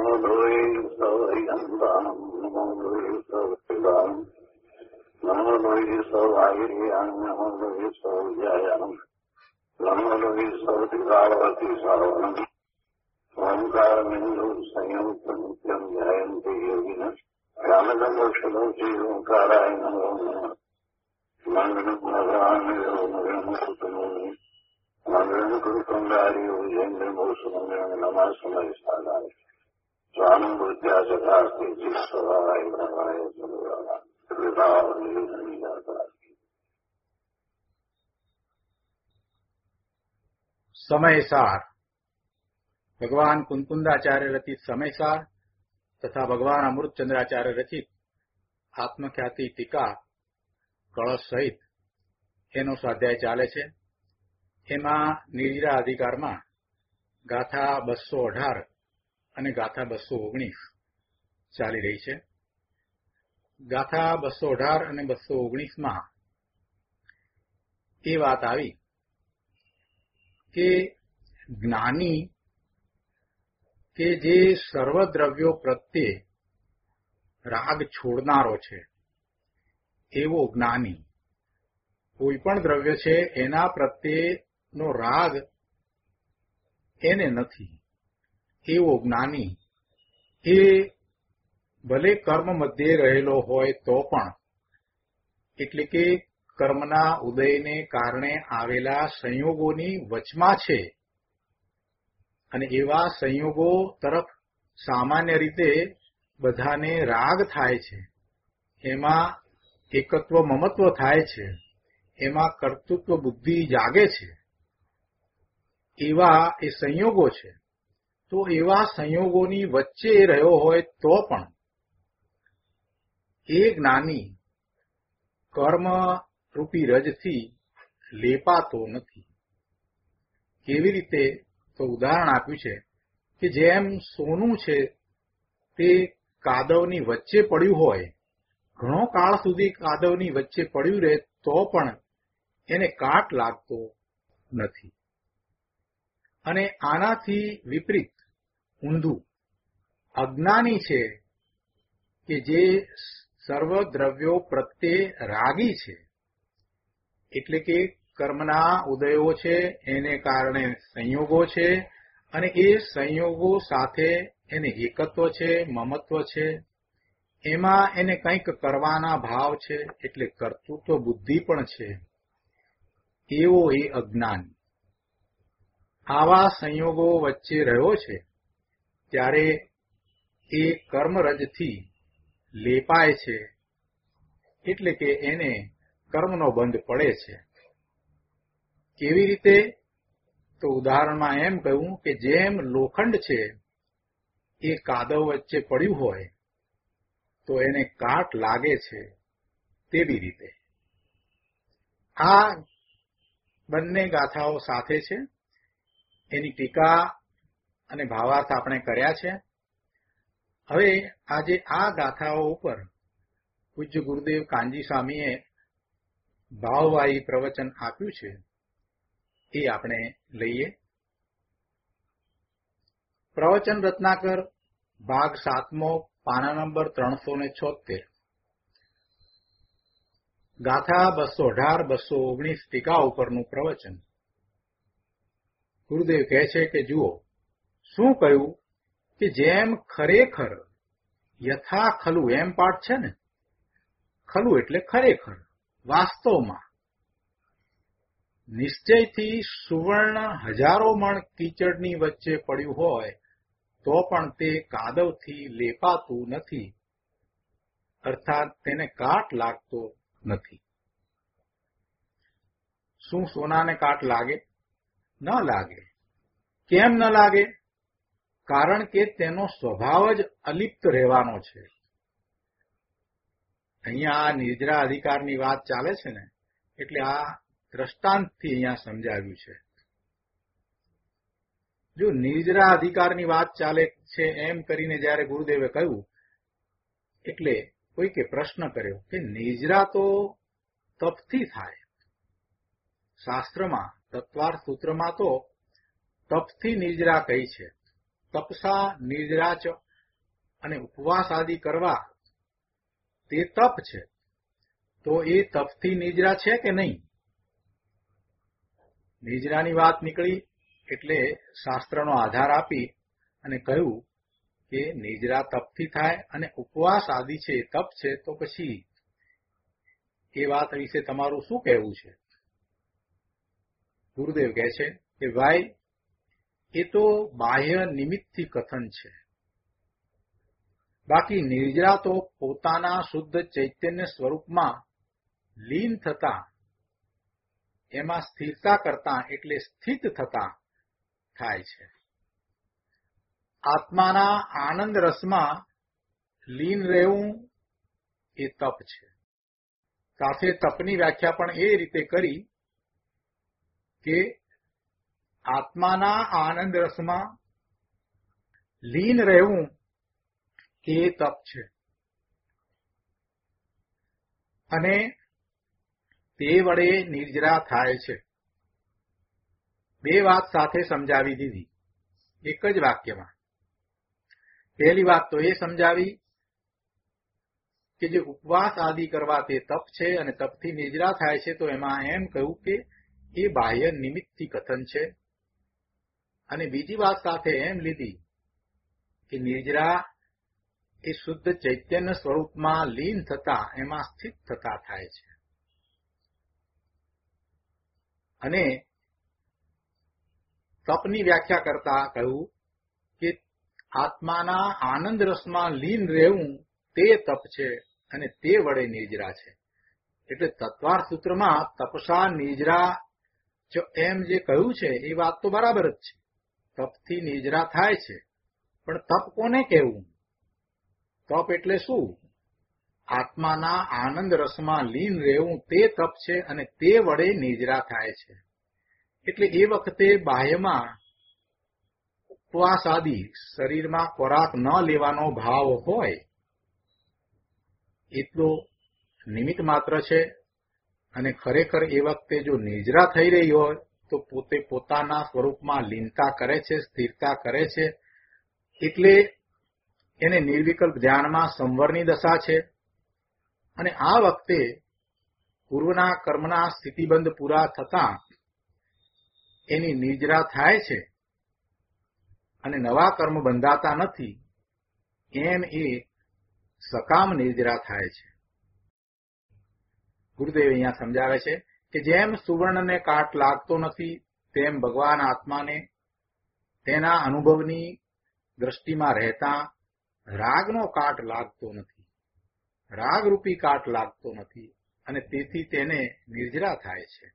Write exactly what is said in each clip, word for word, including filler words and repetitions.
નમો લોહી સૌયંતામ નમો લોહી સૌપિલામ નમો લોહી સૌઆયર્યામ નમો લોહી સૌજયામ નમો લોહી સૌપિલાવતી સાવનમ ઓંકાર બિંદુ સંયુક્ત નિત્યમ ધ્યાયંતિ યોગિન રામદંડોષલોચી ઓંકારાય નમો નમઃ મંગળમ ભગવાન મંગળમુકુતમોની મંગળમ કુરુકુંડારીઓ જૈન્દ્રમોસુમંગળમ નમઃ સમયસ્થાનાય સ્વાનમ બુદ્ધ્યા સદાસ્તિ જીસ્વરાય બ્રહ્માય સદુરાય કૃતાવનિજાતા. સમયસાર ભગવાન કુંકુંદાચાર્ય રચિત સમયસાર તથા ભગવાન અમૃતચંદ્રાચાર્ય રચિત આત્મખ્યાતિ ટીકા કળશ સહિત એનો સ્વાધ્યાય ચાલે છે. એમાં નિર્જરા અધિકારમાં ગાથા બસો અઢાર અને ગાથા બસો ઓગણીસ ચાલી રહી છે. ગાથા બસો અઢાર અને બસો ઓગણીસમાં એ વાત આવી કે જ્ઞાની કે જે સર્વદ્રવ્યો પ્રત્યે રાગ છોડનારો છે એવો જ્ઞાની, કોઈ પણ દ્રવ્ય છે એના પ્રત્યેનો રાગ એને નથી એવો જ્ઞાની, એ ભલે કર્મ મધ્યે રહેલો હોય તો પણ, એટલે કે કર્મના ઉદયને કારણે આવેલા સંયોગોની વચમાં છે અને એવા સંયોગો તરફ સામાન્ય રીતે બધાને રાગ થાય છે, એમાં એકત્વ મમત્વ થાય છે, એમાં કર્તૃત્વ બુદ્ધિ જાગે છે, એવા એ સંયોગો છે. તો એવા સંયોગોની વચ્ચે રહ્યો હોય તો પણ એ જ્ઞાની કર્મ રૂપી રજથી લેપાતો નથી. કેવી રીતે? તો ઉદાહરણ આપ્યું છે કે જેમ સોનું છે તે કાદવની વચ્ચે પડ્યું હોય, ઘણો કાળ સુધી કાદવની વચ્ચે પડ્યું રહે તો પણ એને કાટ લાગતો નથી. અને આનાથી વિપરીત ઊંધું અજ્ઞાની છે કે જે સર્વ દ્રવ્યો પ્રત્યે રાગી છે, એટલે કે કર્મના ઉદયો છે એને કારણે સંયોગો છે અને એ સંયોગો સાથે એને એકત્વ છે, મમત્વ છે, એમાં એને કંઈક કરવાના ભાવ છે, એટલે કર્તૃત્વ બુદ્ધિ પણ છે, એવો એ અજ્ઞાની. આવા સંયોગો વચ્ચે રહ્યો છે ત્યારે એ કર્મરજથી લેપાય છે, એટલે કે એને કર્મનો બંધ પડે છે. કેવી રીતે? તો ઉદાહરણમાં એમ કહ્યું કે જેમ લોખંડ છે એ કાદવ વચ્ચે પડ્યું હોય તો એને કાટ લાગે છે, તેવી રીતે આ બંને ગાથાઓ સાથે છે. એની ટીકા અને ભાવાર્થ આપણે કર્યા છે. હવે આજે આ ગાથાઓ ઉપર પૂજ્ય ગુરુદેવ કાનજી સ્વામીએ ભાવવાહી પ્રવચન આપ્યું છે, એ આપણે લઈએ. પ્રવચન રત્નાકર ભાગ સાતમો, પાના નંબર ત્રણસો ને છોતેર, ગાથા બસો અઢાર બસો ઓગણીસ ટીકા ઉપરનું પ્રવચન. ગુરુદેવ કહે છે કે જુઓ શું કહ્યું કે જેમ ખરેખર યથા ખલું એમ પાઠ છે ને, ખલું એટલે ખરેખર, વાસ્તવમાં નિશ્ચયથી સુવર્ણ હજારો મણ કીચડની વચ્ચે પડ્યું હોય તો પણ તે કાદવથી લેપાતું નથી, અર્થાત તેને કાટ લાગતો નથી. શું સોનાને કાટ લાગે? ન લાગે. કેમ ન લાગે? કારણ કે તેનો સ્વભાવ જ અલિપ્ત રહેવાનો છે. અહીંયા આ નિર્જરા અધિકારની વાત ચાલે છે ને, એટલે આ દ્રષ્ટાંતથી અહીંયા સમજાવ્યું છે. જો નિર્જરા અધિકારની વાત ચાલે છે એમ કરીને જયારે ગુરુદેવે કહ્યું, એટલે કોઈકે પ્રશ્ન કર્યો કે નિર્જરા તો તપથી થાય. શાસ્ત્રમાં તત્વાર્થ સૂત્રમાં તો તપથી નિર્જરા કહી છે. તપસા નિર્જરા ચ અને ઉપવાસ આદિ કરવા તે તપ છે, તો એ તપથી નિજરા છે કે નહીં? નિજરાની વાત નીકળી એટલે શાસ્ત્રનો આધાર આપી અને કહ્યું કે નિજરા તપથી થાય અને ઉપવાસ આદિ છે તપ છે, તો પછી એ વાત વિશે તમારું શું કહેવું છે? ગુરુદેવ કહે છે કે ભાઈ, એ તો બાહ્ય નિમિત્તથી કથન છે. બાકી નિર્જરા તો પોતાના શુદ્ધ ચૈતન્ય સ્વરૂપમાં લીન થતા, એમાં સ્થિરતા કરતા એટલે સ્થિત થતા થાય છે. આત્માના આનંદ રસમાં લીન રહેવું એ તપ છે. સાથે તપની વ્યાખ્યા પણ એ રીતે કરી કે આત્માના આનંદ રસમાં લીન રહેવું એ તપ છે. અને તે વડે નિર્જરા થાય છે. બે વાત સાથે સમજાવી દીધી એક જ વાક્યમાં. પહેલી વાત તો એ સમજાવી કે જે ઉપવાસ આદિ કરવા તે તપ છે અને તપથી નિજરા થાય છે, તો એમાં એમ કહ્યું કે એ બાહ્ય નિમિત્તથી કથન છે. અને બીજી વાત સાથે એમ લીધી કે નિર્જરા એ શુદ્ધ ચૈતન્ય સ્વરૂપમાં લીન થતા, એમાં સ્થિત થતા થાય છે. અને તપની વ્યાખ્યા કરતા કહ્યું કે આત્માના આનંદ રસમાં લીન રહેવું તે તપ છે અને તે વડે નિર્જરા છે. એટલે તત્વાર્થ સૂત્રમાં તપસા નિર્જરા જો એમ જે કહ્યું છે એ વાત તો બરાબર જ છે. તપથી નિર્જરા થાય છે, પણ તપ કોને કહેવું? તપ એટલે શું? આત્માના આનંદ રસમાં લીન રહેવું તે તપ છે અને તે વડે નિર્જરા થાય છે. એટલે એ વખતે બાહ્યમાં ઉપવાસ આદિ શરીરમાં ખોરાક ન લેવાનો ભાવ હોય એટલો નિમિત્ત માત્ર છે. અને ખરેખર એ વખતે જો નિર્જરા થઈ રહી હોય તો પોતે પોતાના સ્વરૂપમાં લીનતા કરે છે, સ્થિરતા કરે છે. એટલે એને નિર્વિકલ્પ ધ્યાનમાં સંવરની દશા છે. અને આ વખતે પૂર્વના કર્મના સ્થિતિબંધ પૂરા થતા એની નિર્જરા થાય છે અને નવા કર્મ બંધાતા નથી, એમ એ સકામ નિર્જરા થાય છે. ગુરુદેવ અહીંયા સમજાવે છે કે જેમ સુવર્ણને કાટ લાગતો નથી, તેમ ભગવાન આત્માને તેના અનુભવની દ્રષ્ટિમાં રહેતા રાગનો કાટ લાગતો નથી, રાગરૂપી કાટ લાગતો નથી, અને તેથી તેને નિર્જરા થાય છે.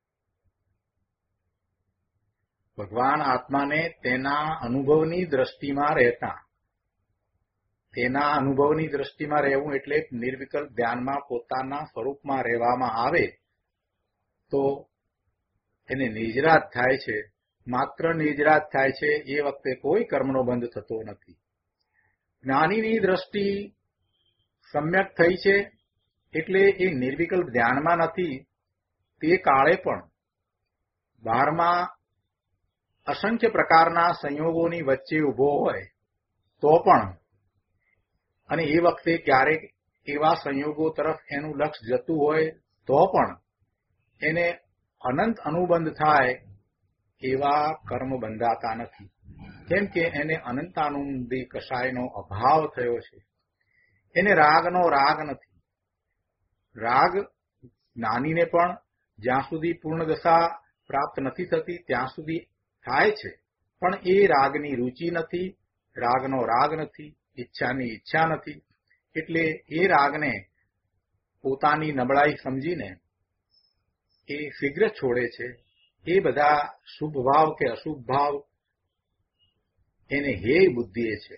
ભગવાન આત્માને તેના અનુભવની દ્રષ્ટિમાં રહેતા, તેના અનુભવની દ્રષ્ટિમાં રહેવું એટલે નિર્વિકલ્પ ધ્યાનમાં પોતાના સ્વરૂપમાં રહેવામાં આવે તો એને નિર્જરા થાય છે. માત્ર નિર્જરા થાય છે. એ વખતે કોઈ કર્મનો બંધ થતો નથી. જ્ઞાનીની દ્રષ્ટિ સમ્યક થઈ છે એટલે એ નિર્વિકલ્પ ધ્યાનમાં નથી. તે કાળે પણ બહારમાં અસંખ્ય પ્રકારના સંયોગોની વચ્ચે ઊભો હોય તો પણ, અને એ વખતે ક્યારેક એવા સંયોગો તરફ એનું લક્ષ જતું હોય તો પણ એને અનંત અનુબંધ થાય એવા કર્મ બંધાતા નથી. કેમ કે એને અનંતાનુબંધી કશાયનો અભાવ થયો છે. એને રાગનો રાગ નથી. રાગ જ્ઞાનીને પણ જ્યાં સુધી પૂર્ણ દશા પ્રાપ્ત નથી થતી ત્યાં સુધી થાય છે, પણ એ રાગની રુચિ નથી, રાગનો રાગ નથી, ઈચ્છાની ઈચ્છા નથી. એટલે એ રાગને પોતાની નબળાઈ સમજીને એ શીઘ્ર છોડે છે. એ બધા શુભ ભાવ કે અશુભ ભાવ એને હેય બુદ્ધિએ છે.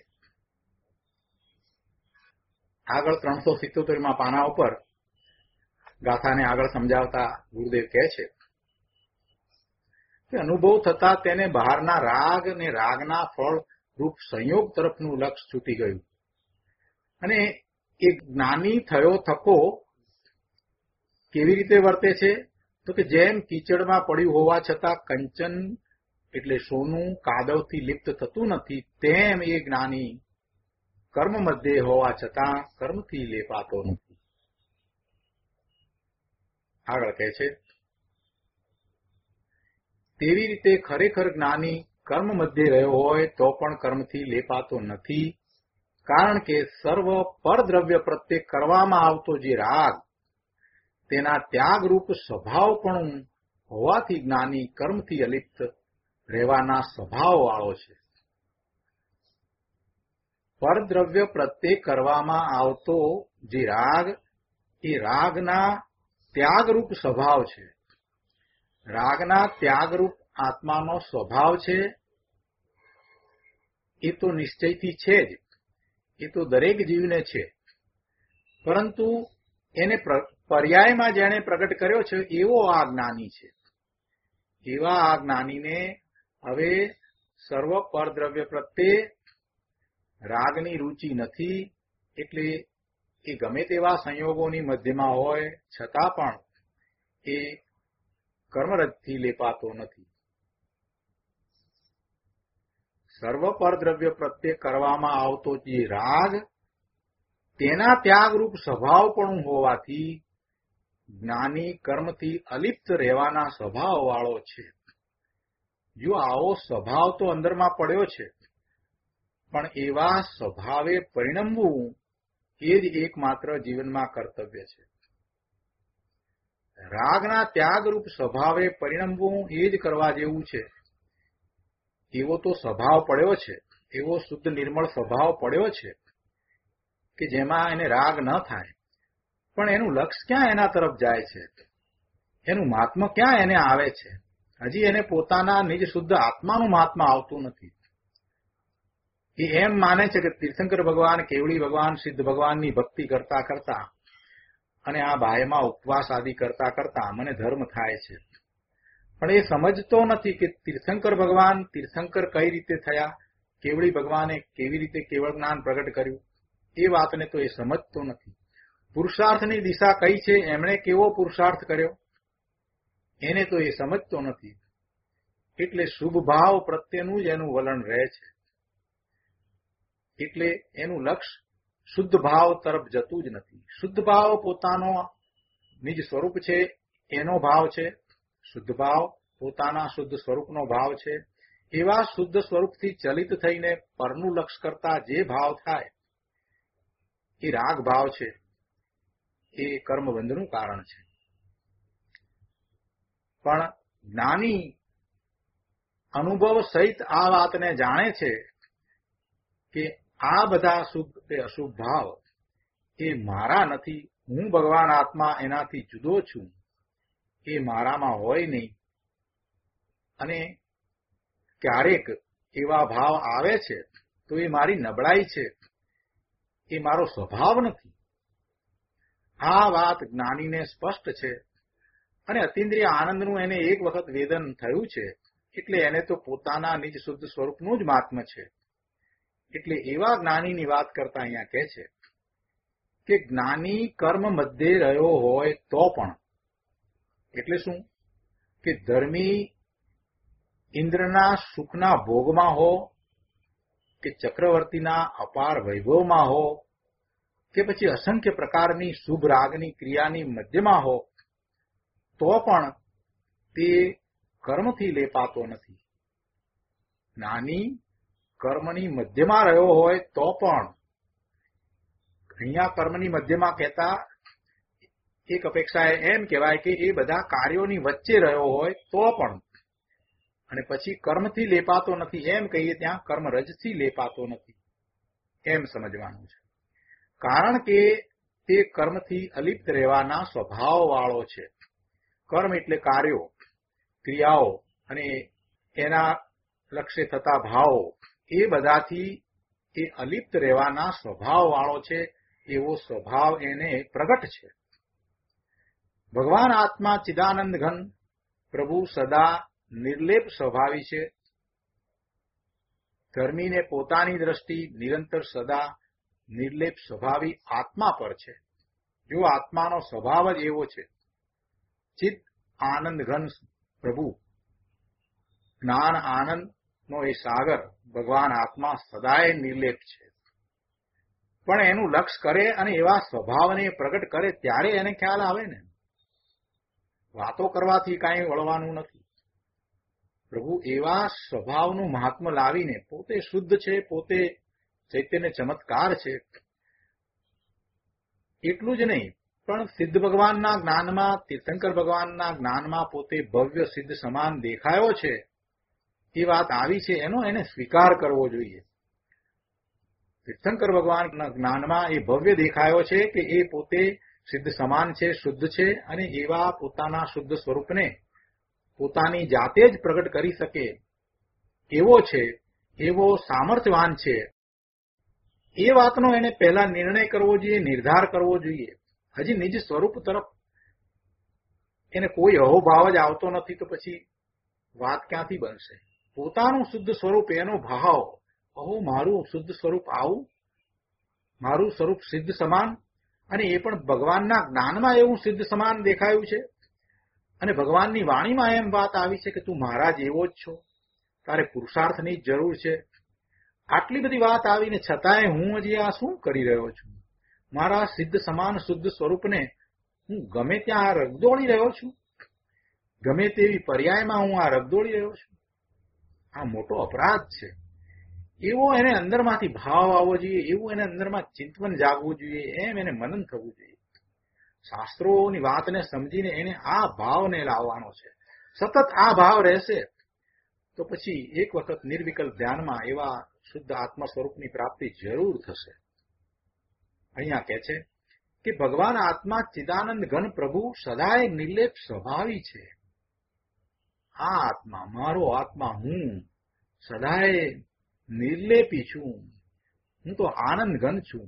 આગળ ત્રણસો સિત્તોતેરમાં પાના ઉપર ગાથાને આગળ સમજાવતા ગુરુદેવ કહે છે કે અનુભવ થતા તેને બહારના રાગ અને રાગના ફળ રૂપ સંયોગ તરફનું લક્ષ છૂટી ગયું. અને એ જ્ઞાની થયો થકો કેવી રીતે વર્તે છે? તો કે જેમ કીચડમાં પડ્યું હોવા છતાં કંચન એટલે સોનું કાદવથી લિપ્ત થતું નથી, તેમ એ જ્ઞાની કર્મ મધ્યે હોવા છતાં કર્મથી લેપાતો નથી. આગળ કહે છે, તેવી રીતે ખરેખર જ્ઞાની કર્મ મધ્યે રહ્યો હોય તો પણ કર્મથી લેપાતો નથી, કારણ કે સર્વ પરદ્રવ્ય પ્રત્યે કરવામાં આવતો જે રાગ તેના ત્યાગરૂપ સ્વભાવપણું હોવાથી જ્ઞાની કર્મથી અલિપ્ત રહેવાના સ્વભાવવાળો છે. પરદ્રવ્ય પ્રત્યે કરવામાં આવતો જે રાગ એ રાગના ત્યાગરૂપ સ્વભાવ છે. રાગના ત્યાગરૂપ આત્માનો સ્વભાવ છે એ તો નિશ્ચયથી છે જ, એ તો દરેક જીવને છે, પરંતુ એને પર્યાયમાં જેણે પ્રગટ કર્યો છે એવો આ જ્ઞાની છે. એવા આ જ્ઞાનીને હવે સર્વ પરદ્રવ્ય પ્રત્યે રાગની રુચિ નથી, એટલે એ ગમે તેવા સંયોગોની મધ્યમાં હોય છતાં પણ એ કર્મરજથી લેપાતો નથી. સર્વ પરદ્રવ્ય પ્રત્યે કરવામાં આવતો જે રાગ તેના ત્યાગરૂપ સ્વભાવપણું હોવાથી જ્ઞાની કર્મથી અલિપ્ત રહેવાના સ્વભાવવાળો છે. જો આવો સ્વભાવ તો અંદરમાં પડ્યો છે, પણ એવા સ્વભાવે પરિણમવું એ જ એકમાત્ર જીવનમાં કર્તવ્ય છે. રાગના ત્યાગરૂપ સ્વભાવે પરિણમવું એ જ કરવા જેવું છે. એવો તો સ્વભાવ પડ્યો છે, એવો શુદ્ધ નિર્મળ સ્વભાવ પડ્યો છે કે જેમાં એને રાગ ન થાય, પણ એનું લક્ષ્ય ક્યાં એના તરફ જાય છે, એનું મહાત્મા ક્યાં એને આવે છે? હજી એને પોતાના નિજ શુદ્ધ આત્માનું મહાત્મા આવતું નથી. એ એમ માને છે કે તીર્થંકર ભગવાન, કેવળી ભગવાન, સિદ્ધ ભગવાનની ભક્તિ કરતા કરતા અને આ બાહ્યમાં ઉપવાસ આદિ કરતા કરતા મને ધર્મ થાય છે. પણ એ સમજતો નથી કે તીર્થંકર ભગવાન તીર્થંકર કઈ રીતે થયા, કેવળી ભગવાને કેવી રીતે કેવળ જ્ઞાન પ્રગટ કર્યું, એ વાતને તો એ સમજતો નથી. પુરુષાર્થની દિશા કઈ છે, એમણે કેવો પુરુષાર્થ કર્યો, એને તો એ સમજતો નથી. એટલે શુભ ભાવ પ્રત્યેનું જ એનું વલણ રહે છે. એટલે એનું લક્ષ્ય શુદ્ધ ભાવ તરફ જતું જ નથી. શુદ્ધ ભાવ પોતાનો નિજ સ્વરૂપ છે, એનો ભાવ છે. શુદ્ધ ભાવ પોતાના શુદ્ધ સ્વરૂપનો ભાવ છે. એવા શુદ્ધ સ્વરૂપથી ચલિત થઈને પરનું લક્ષ્ય કરતા જે ભાવ થાય એ રાગ ભાવ છે, એ કર્મબંધનું કારણ છે. પણ જ્ઞાની અનુભવ સહિત આ વાતને જાણે છે કે આ બધા શુભ કે અશુભ ભાવ એ મારા નથી, હું ભગવાન આત્મા એનાથી જુદો છું, એ મારામાં હોય નહીં. અને ક્યારેક એવા ભાવ આવે છે તો એ મારી નબળાઈ છે, એ મારો સ્વભાવ નથી. આ વાત જ્ઞાનીને સ્પષ્ટ છે અને અતિન્દ્રિય આનંદનું એને એક વખત વેદન થયું છે, એટલે એને તો પોતાના નિજ શુદ્ધ સ્વરૂપનું જ મહાત્મ્ય છે. એટલે એવા જ્ઞાનીની વાત કરતા અહીંયા કહે છે કે જ્ઞાની કર્મ મધ્યે રહ્યો હોય તો પણ, એટલે શું કે ધર્મી ઇન્દ્રના સુખના ભોગમાં હો, કે ચક્રવર્તીના અપાર વૈભવમાં હો, કે પછી અસંખ્ય પ્રકારની શુભ રાગની ક્રિયાની મધ્યમાં હો, તો પણ તે કર્મથી લેપાતો નથી. જ્ઞાની કર્મની મધ્યમાં રહ્યો હોય તો પણ, અહીંયા કર્મની મધ્યમાં કહેતા એક અપેક્ષાએ એમ કહેવાય કે એ બધા કાર્યોની વચ્ચે રહ્યો હોય તો પણ, અને પછી કર્મથી લેપાતો નથી એમ કહીએ ત્યાં કર્મરજથી લેપાતો નથી એમ સમજવાનું છે. કારણ કે તે કર્મથી અલિપ્ત રહેવાના સ્વભાવવાળો છે. કર્મ એટલે કાર્યો, ક્રિયાઓ અને એના લક્ષ્ય થતા ભાવો, એ બધાથી એ અલિપ્ત રહેવાના સ્વભાવવાળો છે. એવો સ્વભાવ એને પ્રગટ છે. ભગવાન આત્મા ચિદાનંદ ઘન પ્રભુ સદા નિર્લેપ સ્વભાવી છે. ધર્મીને પોતાની દ્રષ્ટિ નિરંતર સદા નિર્લેપ સ્વભાવી આત્મા પર છે. જો આત્માનો સ્વભાવ જ એવો છે. ચિત્ત આનંદ ઘન પ્રભુ, જ્ઞાન આનંદનો એ સાગર ભગવાન આત્મા સદાય નિર્લેપ છે. પણ એનું લક્ષ કરે અને એવા સ્વભાવને પ્રગટ કરે ત્યારે એને ખ્યાલ આવે ને. વાતો કરવાથી કાંઈ વળવાનું નથી. પ્રભુ એવા સ્વભાવનું મહાત્મ્ય લાવીને પોતે શુદ્ધ છે, પોતે ચૈતન્ય ચમત્કાર છે, એટલું જ નહીં પણ સિદ્ધ ભગવાનના જ્ઞાનમાં, તીર્થંકર ભગવાનના જ્ઞાનમાં પોતે ભવ્ય સિદ્ધ સમાન દેખાયો છે, એ વાત આવી છે, એનો એને સ્વીકાર કરવો જોઈએ. તીર્થંકર ભગવાનના જ્ઞાનમાં એ ભવ્ય દેખાયો છે કે એ પોતે સિદ્ધ સમાન છે, શુદ્ધ છે, અને એવા પોતાના શુદ્ધ સ્વરૂપને પોતાની જાતે જ પ્રગટ કરી શકે એવો છે, એવો સામર્થ્યવાન છે. એ વાતનો એને પહેલા નિર્ણય કરવો જોઈએ, નિર્ધાર કરવો જોઈએ. હજી નિજ સ્વરૂપ તરફ એને કોઈ અહોભાવ જ આવતો નથી તો પછી વાત ક્યાંથી બનશે? પોતાનું શુદ્ધ સ્વરૂપ, એનો ભાવ, અહો મારું શુદ્ધ સ્વરૂપ આવું, મારું સ્વરૂપ સિદ્ધ સમાન, અને એ પણ ભગવાનના જ્ઞાનમાં એવું સિદ્ધ સમાન દેખાયું છે. અને ભગવાનની વાણીમાં એમ વાત આવી છે કે તું મારા જેવો જ છો, તારે પુરુષાર્થની જ જરૂર છે. આટલી બધી વાત આવીને છતાંય હું હજી આ શું કરી રહ્યો છું? મારા સિદ્ધ સમાન શુદ્ધ સ્વરૂપને હું ગમે ત્યાં રગદોળી રહ્યો છું, ગમે તેવી પર્યાયમાં હું આ રગદોળી રહ્યો છું. આ મોટો અપરાધ છે. એવો એને અંદરમાંથી ભાવ આવવો જોઈએ, એવું એને અંદરમાં ચિંતન જાગવું જોઈએ, એમ એને મનન થવું જોઈએ. શાસ્ત્રોની વાતને સમજીને એને આ ભાવને લાવવાનો છે. સતત આ ભાવ રહેશે તો પછી એક વખત નિર્વિકલ્પ ધ્યાનમાં એવા શુદ્ધ આત્મા સ્વરૂપની પ્રાપ્તિ જરૂર થશે. અહીંયા કહે છે કે ભગવાન આત્મા ચિદાનંદ ઘન પ્રભુ સદાય નિર્લેપ સ્વભાવી છે. આ આત્મા, મારો આત્મા, હું સદાય નિર્લેપી છું, હું તો આનંદ ઘન છું.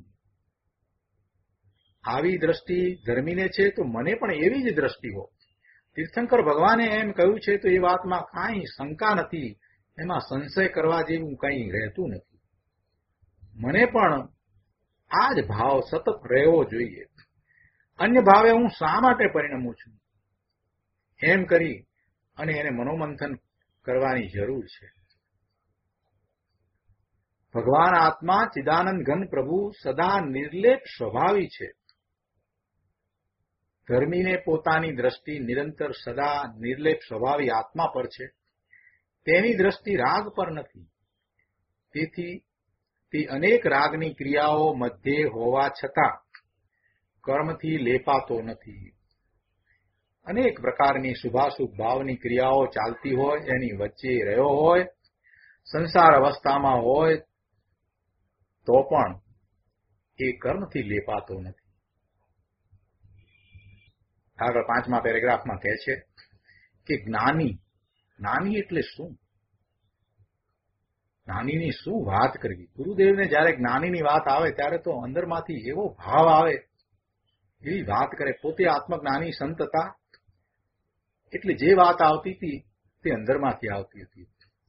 આવી દ્રષ્ટિ ધર્મીને છે તો મને પણ એવી જ દ્રષ્ટિ હો. તીર્થંકર ભગવાને એમ કહ્યું છે તો એ વાતમાં કાંઈ શંકા નથી, એમાં સંશય કરવા જેવું કંઈ રહેતું નથી. મને પણ આ જ ભાવ સતત રહેવો જોઈએ. અન્ય ભાવે હું શા માટે પરિણમું છું? એમ કરી અને એને મનોમંથન કરવાની જરૂર છે. ભગવાન આત્મા ચિદાનંદ ઘન પ્રભુ સદા નિર્લેપ સ્વભાવી છે. ધર્મીને પોતાની દ્રષ્ટિ નિરંતર સદા નિર્લેપ સ્વભાવી આત્મા પર છે. તેની દ્રષ્ટિ રાગ પર નથી. તેથી તે અનેક રાગની ક્રિયાઓ મધ્યે હોવા છતાં કર્મથી લેપાતો નથી. અનેક પ્રકારની શુભાશુભ ભાવની ક્રિયાઓ ચાલતી હોય, એની વચ્ચે રહ્યો હોય, સંસાર અવસ્થામાં હોય તો પણ એ કર્મથી લેપાતો નથી. આગળ પાંચમા પેરેગ્રાફમાં કહે છે કે જ્ઞાની, જ્ઞાની એટલે શું? જ્ઞાનીની શું વાત કરવી? ગુરુદેવને જયારે જ્ઞાનીની વાત આવે ત્યારે તો અંદરમાંથી એવો ભાવ આવે, એવી વાત કરે. પોતે આત્મજ્ઞાની સંત હતા એટલે જે વાત આવતી હતી તે અંદરમાંથી આવતી હતી.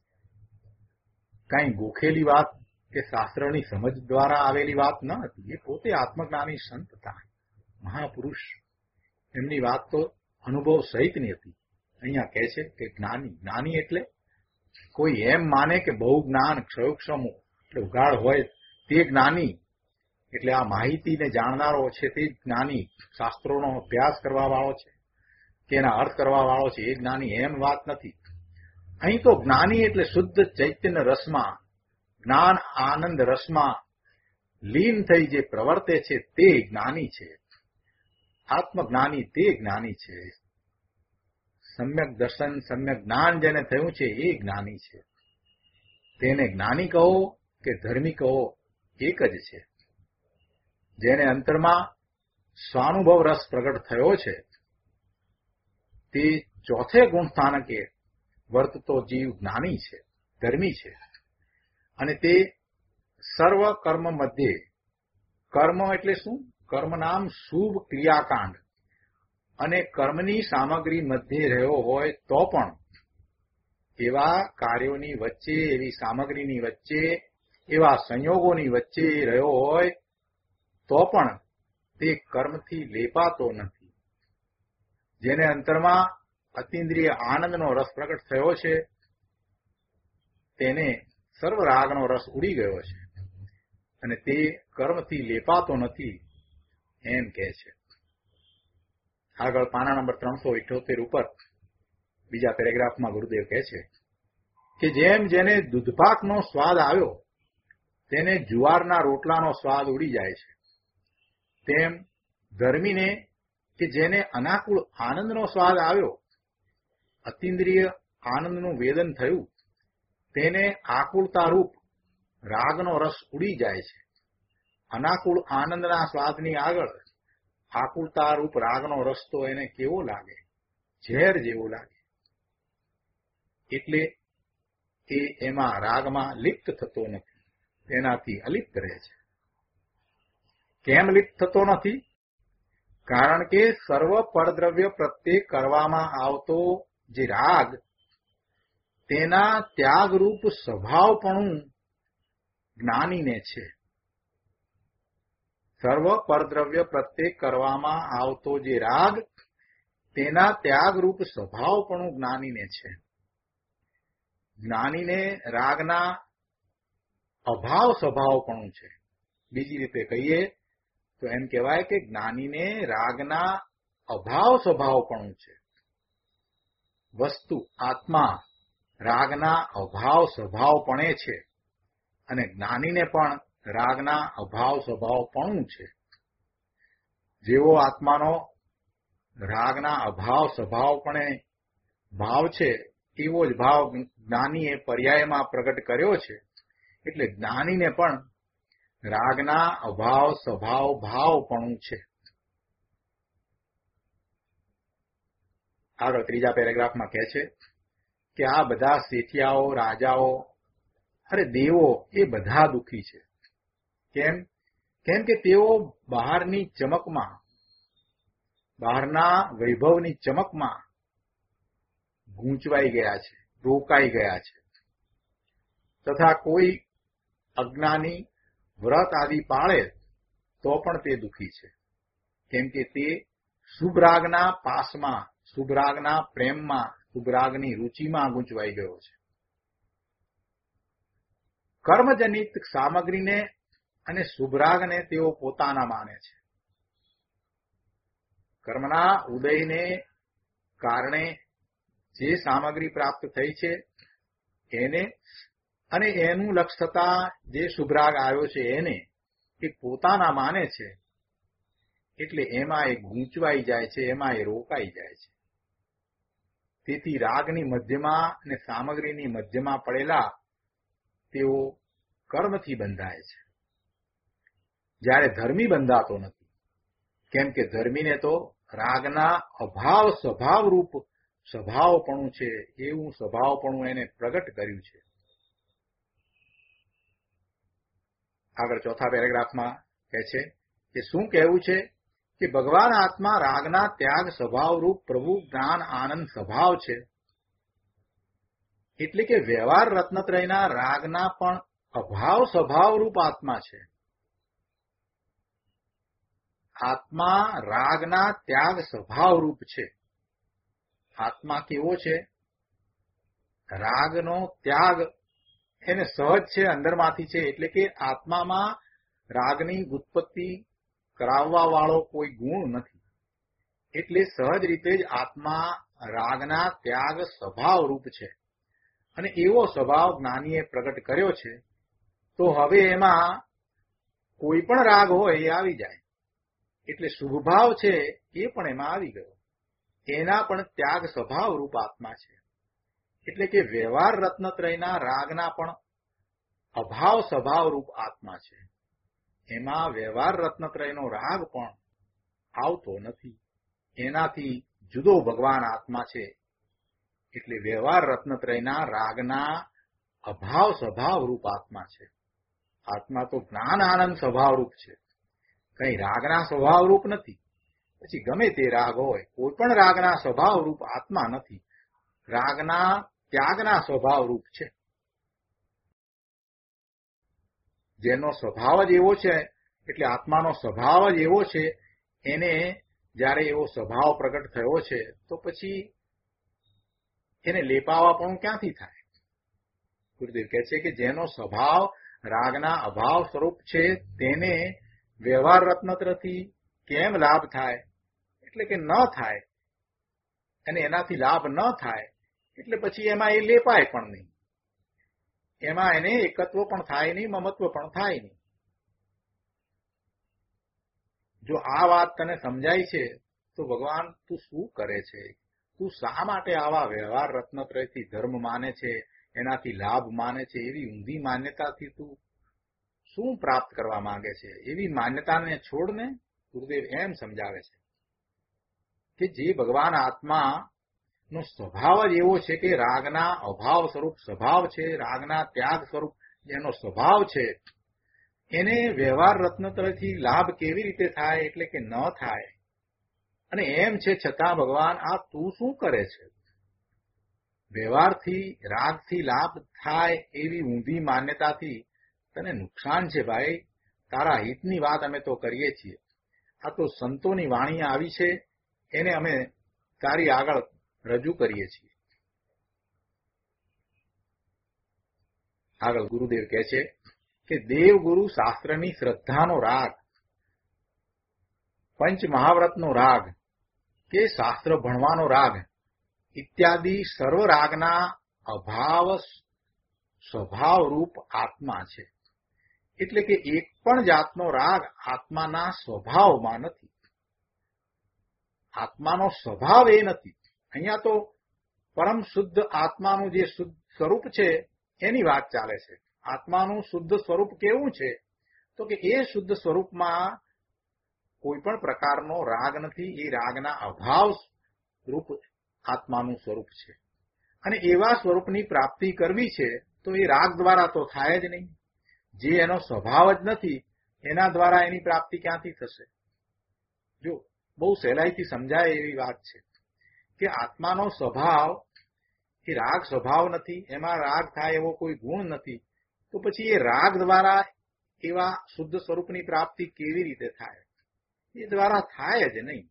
કાંઈ ગોખેલી વાત કે શાસ્ત્રની સમજ દ્વારા આવેલી વાત ન હતી. એ પોતે આત્મજ્ઞાની સંત હતા, મહાપુરુષ. એમની વાત તો અનુભવ સહિતની હતી. અહીંયા કહે છે કે જ્ઞાની, જ્ઞાની એટલે કોઈ એમ માને કે બહુ જ્ઞાન ક્ષયોક્ષમ એટલે ઉગાડ હોય તે જ્ઞાની, એટલે આ માહિતીને જાણનારો છે તે જ્ઞાની, શાસ્ત્રોનો અભ્યાસ કરવા વાળો છે કે એના અર્થ કરવા વાળો છે એ જ્ઞાની, એમ વાત નથી. અહીં તો જ્ઞાની એટલે શુદ્ધ ચૈતન્ય રસમાં, જ્ઞાન આનંદ રસમાં લીન થઈ જે પ્રવર્તે છે તે જ્ઞાની છે. આત્મજ્ઞાની તે જ્ઞાની છે. સમ્યક દર્શન, સમ્યક જ્ઞાન જેને થયું છે એ જ્ઞાની છે. તેને જ્ઞાની કહો કે ધર્મી કહો એક જ છે. જેને અંતરમાં સ્વાનુભવ રસ પ્રગટ થયો છે તે ચોથે ગુણ સ્થાનકે વર્તતો જીવ જ્ઞાની છે, ધર્મી છે. અને તે સર્વ કર્મ મધ્યે, કર્મ એટલે શું? કર્મ નામ શુભ ક્રિયાકાંડ, અને કર્મની સામગ્રી મધ્યે રહ્યો હોય તો પણ એવા કાર્યોની વચ્ચે, એવી સામગ્રીની વચ્ચે, એવા સંયોગોની વચ્ચે રહ્યો હોય તો પણ તે કર્મથી લેપાતો નથી. જેને અંતરમાં અતિન્દ્રિય આનંદનો રસ પ્રગટ થયો છે તેને સર્વ રાગનો રસ ઉડી ગયો છે અને તે કર્મથી લેપાતો નથી એમ કહે છે. આગળ પાના નંબર ત્રણસો ઇઠ્યોતેર ઉપર બીજા પેરેગ્રાફમાં ગુરુદેવ કહે છે કે જેમ જેને દૂધપાકનો સ્વાદ આવ્યો તેને જુવારના રોટલાનો સ્વાદ ઉડી જાય છે, તેમ ધર્મીને કે જેને અનાકુળ આનંદનો સ્વાદ આવ્યો, અતિન્દ્રિય આનંદનું વેદન થયું, તેને આકુળતારૂપ રાગનો રસ ઉડી જાય છે. અનાકુળ આનંદના સ્વાદની આગળ આકુળતારૂપ રાગનો રસ તો એને કેવો લાગે? ઝેર જેવો લાગે. એટલે એ એમાં રાગમાં લિપ્ત થતો નથી, તેનાથી અલિપ્ત રહે છે. કેમ લિપ્ત થતો નથી? કારણ કે સર્વ પરદ્રવ્ય પ્રત્યે કરવામાં આવતો જે રાગ, તેના ત્યાગરૂપ સ્વભાવપણું જ્ઞાનીને છે. સર્વ પરદ્રવ્ય પ્રત્યે કરવામાં આવતો જે રાગ, તેના ત્યાગરૂપ સ્વભાવપણું જ્ઞાનીને છે. જ્ઞાનીને રાગના અભાવ સ્વભાવપણું છે. બીજી રીતે કહીએ તો એમ કહેવાય કે જ્ઞાનીને રાગના અભાવ સ્વભાવપણું છે. વસ્તુ આત્મા રાગના અભાવ સ્વભાવપણે છે અને જ્ઞાનીને પણ રાગના અભાવ સ્વભાવપણું છે. જેવો આત્માનો રાગના અભાવ સ્વભાવપણે ભાવ છે, એવો જ ભાવ જ્ઞાનીએ પર્યાયમાં પ્રગટ કર્યો છે. એટલે જ્ઞાનીને પણ રાગના અભાવ સ્વભાવ ભાવપણું છે. આગળ ત્રીજા પેરેગ્રાફમાં કહે છે કે આ બધા શેઠિયાઓ, રાજાઓ, અરે દેવો એ બધા દુઃખી છે. કેમ? કેમ કે તેઓ બહારની ચમકમાં, બહારના વૈભવની ચમકમાં ગૂંચવાઈ ગયા છે, રોકાઈ ગયા છે. તથા કોઈ અજ્ઞાની વ્રત આદિ પાળે તો પણ તે દુઃખી છે. કેમ કે તે શુભરાગના પાસમાં, શુભરાગના પ્રેમમાં, શુભરાગની રુચિમાં ગૂંચવાઈ ગયો છે. કર્મજનિત સામગ્રીને અને શુભરાગને તેઓ પોતાના માને છે. કર્મના ઉદયને કારણે જે સામગ્રી પ્રાપ્ત થઈ છે એને, અને એનું લક્ષ્ય થતા જે શુભરાગ આવ્યો છે એને એ પોતાના માને છે. એટલે એમાં એ ગૂંચવાઈ જાય છે, એમાં એ રોકાઈ જાય છે. તેથી રાગની મધ્યમાં અને સામગ્રીની મધ્યમાં પડેલા તેઓ કર્મથી બંધાય છે, જ્યારે ધર્મી બંધાતો નથી. કેમ કે ધર્મીને તો રાગના અભાવ સ્વભાવરૂપ સ્વભાવપણું છે, એવું સ્વભાવપણું એને પ્રગટ કર્યું છે. આગળ ચોથા પેરેગ્રાફમાં કહે છે કે શું કહેવું છે કે ભગવાન આત્મા રાગના ત્યાગ સ્વભાવરૂપ પ્રભુ જ્ઞાન આનંદ સ્વભાવ છે. એટલે કે વ્યવહાર રત્નત્રયના રાગના પણ અભાવ સ્વભાવરૂપ આત્મા છે. આત્મા રાગના ત્યાગ સ્વભાવરૂપ છે. આત્મા કેવો છે? રાગનો ત્યાગ એને સહજ છે, અંદરમાંથી છે. એટલે કે આત્મામાં રાગની ઉત્પત્તિ કરાવવા વાળો કોઈ ગુણ નથી. એટલે સહજ રીતે જ આત્મા રાગના ત્યાગ સ્વભાવરૂપ છે. અને એવો સ્વભાવ જ્ઞાનીએ પ્રગટ કર્યો છે. તો હવે એમાં કોઈ પણ રાગ હોય એ આવી જાય. એટલે શુભભાવ છે એ પણ એમાં આવી ગયો. એના પણ ત્યાગ સ્વભાવરૂપ આત્મા છે. એટલે કે વ્યવહાર રત્નત્રયના રાગના પણ અભાવ સ્વભાવરૂપ આત્મા છે. એમાં વ્યવહાર રત્નત્રયનો રાગ પણ આવતો નથી. એનાથી જુદો ભગવાન આત્મા છે. એટલે વ્યવહાર રત્નત્રયના રાગના અભાવ સ્વભાવરૂપ આત્મા છે. આત્મા તો જ્ઞાન આનંદ સ્વભાવરૂપ છે, કઈ રાગના સ્વભાવરૂપ નથી. પછી ગમે તે રાગ હોય, કોઈ પણ રાગના સ્વભાવરૂપ આત્મા નથી. રાગના ત્યાગના સ્વભાવરૂપ છે. જેનો સ્વભાવ જ એવો છે, એટલે આત્માનો સ્વભાવ જ એવો છે, એને જ્યારે એવો સ્વભાવ પ્રગટ થયો છે તો પછી એને લેપાવા પણ ક્યાંથી થાય? ગુરુદેવ કહે છે કે જેનો સ્વભાવ રાગના અભાવ સ્વરૂપ છે તેને વ્યવહાર રત્નત્રથી કેમ લાભ થાય, એટલે કે ન થાય, અને એનાથી લાભ ન થાય એટલે પછી એમાં એ લેપાય પણ નહીં, એમાં એને એકત્વ પણ થાય નહીં, મમત્વ પણ થાય નહીં. જો આ વાત તને સમજાય છે તો ભગવાન તું શું કરે છે, તું શા માટે આવા વ્યવહાર રત્નત્રયથી ધર્મ માને છે, એનાથી લાભ માને છે, એવી ઊંધી માન્યતાથી તું શું પ્રાપ્ત કરવા માંગે છે? એવી માન્યતાને છોડને. ગુરુદેવ એમ સમજાવે છે કે જે ભગવાન આત્મા નો સ્વભાવ જ એવો છે કે રાગના અભાવ સ્વરૂપ સ્વભાવ છે, રાગના ત્યાગ સ્વરૂપ જેનો સ્વભાવ છે, એને વ્યવહાર રત્નત્રયથી લાભ કેવી રીતે થાય, એટલે કે ન થાય. અને એમ છે છતાં ભગવાન આ તું શું કરે છે? વ્યવહારથી રાગથી લાભ થાય એવી ઊંધી માન્યતાથી તને નુકસાન છે ભાઈ. તારા હિતની વાત અમે તો કરીએ છીએ. આ તો સંતોની વાણી આવી છે, એને અમે તારી આગળ રજૂ કરીએ છીએ. આગળ ગુરુદેવ કહે છે કે દેવગુરુ શાસ્ત્રની શ્રદ્ધાનો રાગ, પંચ મહાવ્રતનો રાગ કે શાસ્ત્ર ભણવાનો રાગ ઇત્યાદિ સર્વ રાગના અભાવ સ્વભાવ રૂપ આત્મા છે. એટલે કે એક પણ જાતનો રાગ આત્માના સ્વભાવમાં નથી. આત્માનો સ્વભાવ એ નથી. અહીંયા તો પરમ શુદ્ધ આત્માનું જે શુદ્ધ સ્વરૂપ છે એની વાત ચાલે છે. આત્માનું શુદ્ધ સ્વરૂપ કેવું છે? તો કે એ શુદ્ધ સ્વરૂપમાં કોઈ પણ પ્રકારનો રાગ નથી. એ રાગના અભાવ રૂપ આત્માનું સ્વરૂપ છે. અને એવા સ્વરૂપની પ્રાપ્તિ કરવી છે તો એ રાગ દ્વારા તો થાય જ નહીં. જે એનો સ્વભાવ જ નથી એના દ્વારા એની પ્રાપ્તિ ક્યાંથી થશે? જો બહુ સહેલાઈથી સમજાય એવી વાત છે કે આત્માનો સ્વભાવ એ રાગ સ્વભાવ નથી, એમાં રાગ થાય એવો કોઈ ગુણ નથી. તો પછી એ રાગ દ્વારા એવા શુદ્ધ સ્વરૂપની પ્રાપ્તિ કેવી રીતે થાય? એ દ્વારા થાય જ નહીં.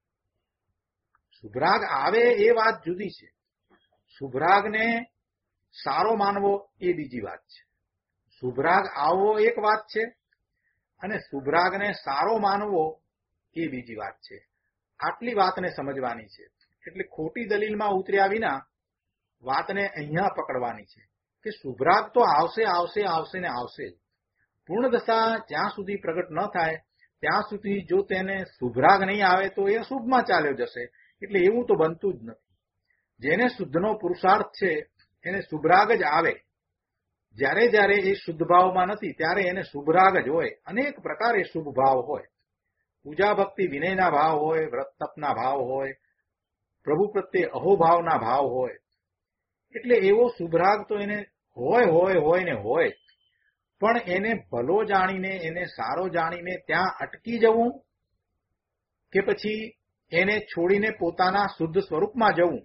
શુભરાગ આવે એ વાત જુદી છે. શુભરાગને સારો માનવો એ બીજી વાત છે. શુભરાગ આવવો એક વાત છે અને શુભરાગને સારો માનવો એ બીજી વાત છે. આટલી વાતને સમજવાની છે. એટલે ખોટી દલીલમાં ઉતર્યા વિના વાતને અહીંયા પકડવાની છે કે શુભરાગ તો આવશે આવશે આવશે ને આવશે જ. પૂર્ણ દશા જ્યાં સુધી પ્રગટ ન થાય ત્યાં સુધી જો તેને શુભરાગ નહીં આવે તો એ અશુભમાં ચાલ્યો જશે. એટલે એવું તો બનતું જ નથી. જેને શુદ્ધનો પુરુષાર્થ છે એને શુભરાગ જ આવે. જ્યારે જ્યારે એ શુદ્ધ ભાવમાં નથી ત્યારે એને શુભરાગ જ હોય. અનેક પ્રકારે શુભ ભાવ હોય. પૂજા ભક્તિ વિનયના ભાવ હોય, વ્રત તપના ભાવ હોય, પ્રભુ પ્રત્યે અહોભાવના ભાવ હોય. એટલે એવો શુભરાગ તો એને હોય હોય હોય ને હોય. પણ એને ભલો જાણીને, એને સારો જાણીને ત્યાં અટકી જવું કે પછી એને છોડીને પોતાના શુદ્ધ સ્વરૂપમાં જવું,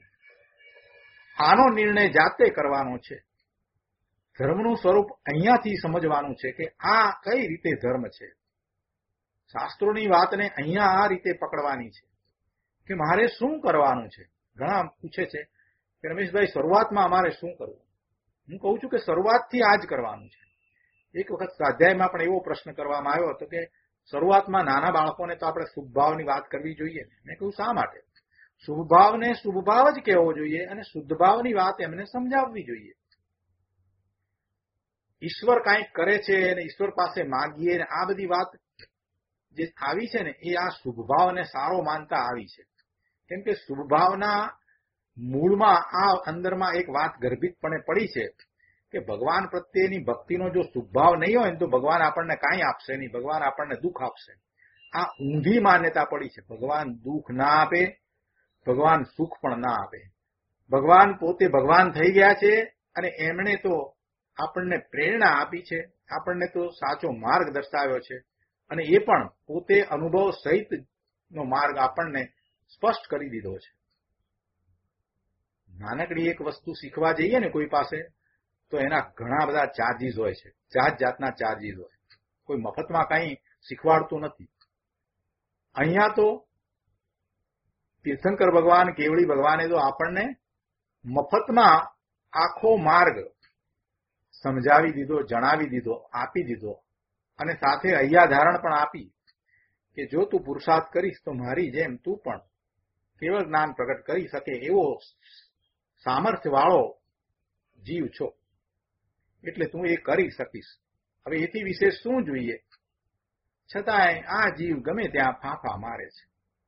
આનો નિર્ણય જાતે કરવાનો છે. ધર્મનું સ્વરૂપ અહીંયાથી સમજવાનું છે કે આ કઈ રીતે ધર્મ છે. શાસ્ત્રોની વાતને અહીંયા આ રીતે પકડવાની છે કે મારે શું કરવાનું છે. ઘણા પૂછે છે કે રમેશભાઈ શરૂઆતમાં અમારે શું કરવું? હું કહું છું કે શરૂઆતથી આ જ કરવાનું છે. એક વખત સ્વાધ્યાયમાં પણ એવો પ્રશ્ન કરવામાં આવ્યો હતો કે શરૂઆતમાં નાના બાળકોને તો આપણે શુભભાવની વાત કરવી જોઈએ. મેં કહ્યું શા માટે? શુભભાવને શુભભાવ જ કહેવો જોઈએ અને શુદ્ધભાવની વાત એમને સમજાવવી જોઈએ. ઈશ્વર કાંઈક કરે છે અને ઈશ્વર પાસે માગીએ ને આ બધી વાત જે આવી છે ને એ આ શુભભાવને સારો માનતા આવી છે. કેમ કે શુભભાવના મૂળમાં આ અંદરમાં એક વાત ગર્ભિતપણે પડી છે કે ભગવાન પ્રત્યેની ભક્તિનો જો શુભભાવ નહીં હોય ને તો ભગવાન આપણને કાંઈ આપશે નહીં, ભગવાન આપણને દુઃખ આપશે. આ ઊંધી માન્યતા પડી છે. ભગવાન દુઃખ ના આપે, ભગવાન સુખ પણ ના આપે. ભગવાન પોતે ભગવાન થઈ ગયા છે અને એમણે તો આપણને પ્રેરણા આપી છે, આપણને તો સાચો માર્ગ દર્શાવ્યો છે અને એ પણ પોતે અનુભવ સહિત નો માર્ગ આપણને સ્પષ્ટ કરી દીધો છે. નાનકડી એક વસ્તુ શીખવા જઈએ ને કોઈ પાસે તો એના ઘણા બધા ચાર્જીસ હોય છે. જાત જાતના ચાર્જીસ હોય. કોઈ મફતમાં કંઈ શીખવાડતું નથી. અહીંયા તો તીર્થંકર ભગવાન, કેવડી ભગવાને તો આપણને મફતમાં આખો માર્ગ સમજાવી દીધો, જણાવી દીધો, આપી દીધો અને સાથે હૈયાધારણ પણ આપી કે જો તું પુરુષાર્થ કરીશ તો મારી જેમ તું પણ કેવળ જ્ઞાન પ્રગટ કરી શકે એવો સામર્થ્ય વાળો જીવ છો, એટલે તું એ કરી શકીશ. હવે એથી વિશેષ શું જોઈએ? છતાંય આ જીવ ગમે ત્યાં ફાંફા મારે છે.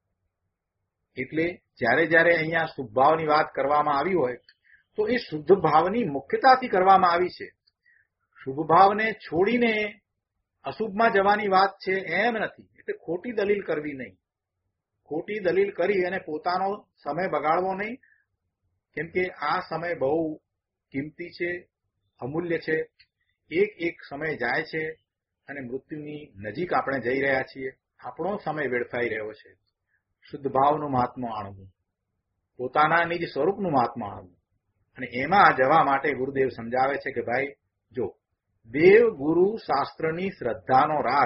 એટલે જ્યારે જ્યારે અહીંયા શુભ ભાવની વાત કરવામાં આવી હોય તો એ શુદ્ધ ભાવની મુખ્યતાથી કરવામાં આવી છે. શુભ ભાવને છોડીને અશુભમાં જવાની વાત છે એમ નથી. એટલે ખોટી દલીલ કરવી નહીં, ખોટી દલીલ કરી અને પોતાનો સમય બગાડવો નહીં, કેમ કે આ સમય બહુ કિંમતી છે, અમૂલ્ય છે. એક એક સમય જાય છે અને મૃત્યુની નજીક આપણે જઈ રહ્યા છીએ. આપણો સમય વેડફાઈ રહ્યો છે. શુદ્ધ ભાવનું મહાત્મા આણવું, પોતાના નિજ સ્વરૂપનું મહાત્મા આણવું, અને એમાં જવા માટે ગુરુદેવ સમજાવે છે કે ભાઈ જો દેવ ગુરુ શાસ્ત્રની શ્રદ્ધાનો રાગ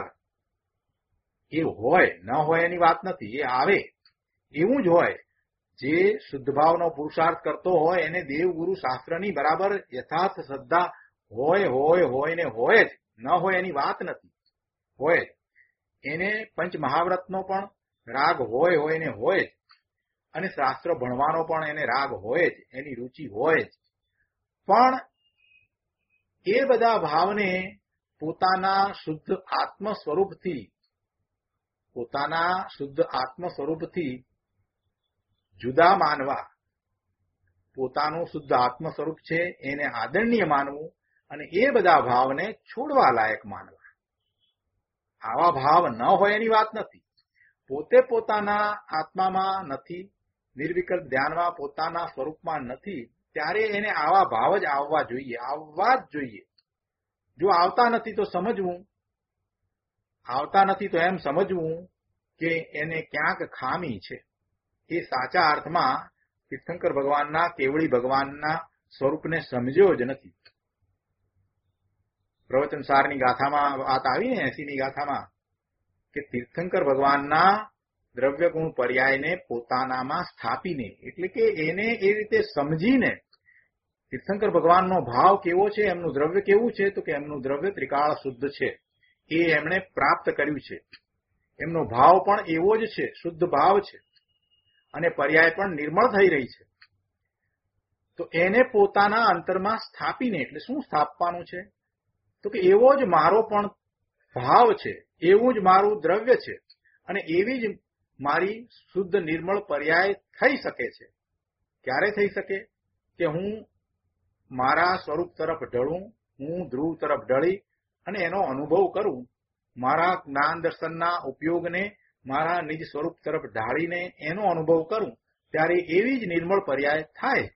એ હોય ન હોય એની વાત નથી, એ આવે એવું જ હોય. જે શુદ્ધ ભાવનો પુરુષાર્થ કરતો હોય એને દેવ ગુરુ શાસ્ત્રની બરાબર યથાર્થ શ્રદ્ધા હોય હોય હોય ને હોય જ, ન હોય એની વાત નથી, હોય જ. એને પંચ મહાવ્રતનો પણ રાગ હોય હોય ને હોય જ, અને શાસ્ત્ર ભણવાનો પણ એને રાગ હોય જ, એની રુચિ હોય જ. પણ એ બધા ભાવને પોતાના શુદ્ધ આત્મ સ્વરૂપથી પોતાના શુદ્ધ આત્મ સ્વરૂપથી જુદા માનવા, પોતાનું શુદ્ધ આત્મ સ્વરૂપ છે એને આદરણીય માનવું અને એ બધા ભાવને છોડવા લાયક માનવા. આવા ભાવ ન હોય એની વાત નથી. પોતે પોતાના આત્મામાં નથી, નિર્વિકલ્પ ધ્યાનમાં પોતાના સ્વરૂપમાં નથી, ત્યારે એને આવા ભાવ જ આવવા જોઈએ, આવવા જ જોઈએ. જો આવતા નથી તો સમજવું, આવતા નથી તો એમ સમજવું કે એને ક્યાંક ખામી છે. એ સાચા અર્થમાં તીર્થંકર ભગવાનના, કેવળી ભગવાનના સ્વરૂપને સમજ્યો જ નથી. પ્રવચનસારની ગાથામાં વાત આવી ને એસીની ગાથામાં કે તીર્થંકર ભગવાનના દ્રવ્ય ગુણ પર્યાયને પોતાનામાં સ્થાપીને, એટલે કે એને એ રીતે સમજીને તીર્થંકર ભગવાનનો ભાવ કેવો છે, એમનું દ્રવ્ય કેવું છે, તો કે એમનું દ્રવ્ય ત્રિકાળ શુદ્ધ છે, એ એમણે પ્રાપ્ત કર્યું છે. એમનો ભાવ પણ એવો જ છે, શુદ્ધ ભાવ છે, અને પર્યાય પણ નિર્મળ થઈ રહી છે. તો એને પોતાના અંતરમાં સ્થાપીને, એટલે શું સ્થાપવાનું છે, તો કે એવો જ મારો પણ ભાવ છે, એવું જ મારું દ્રવ્ય છે, અને એવી જ મારી શુદ્ધ નિર્મળ પર્યાય થઈ શકે છે. ક્યારે થઈ શકે? કે હું મારા સ્વરૂપ તરફ ઢળું, હું ધ્રુવ તરફ ઢળી અને એનો અનુભવ કરું, મારા જ્ઞાન દર્શનના ઉપયોગને મારા નિજ સ્વરૂપ તરફ ઢાળીને એનો અનુભવ કરું, ત્યારે એવી જ નિર્મળ પર્યાય થાય.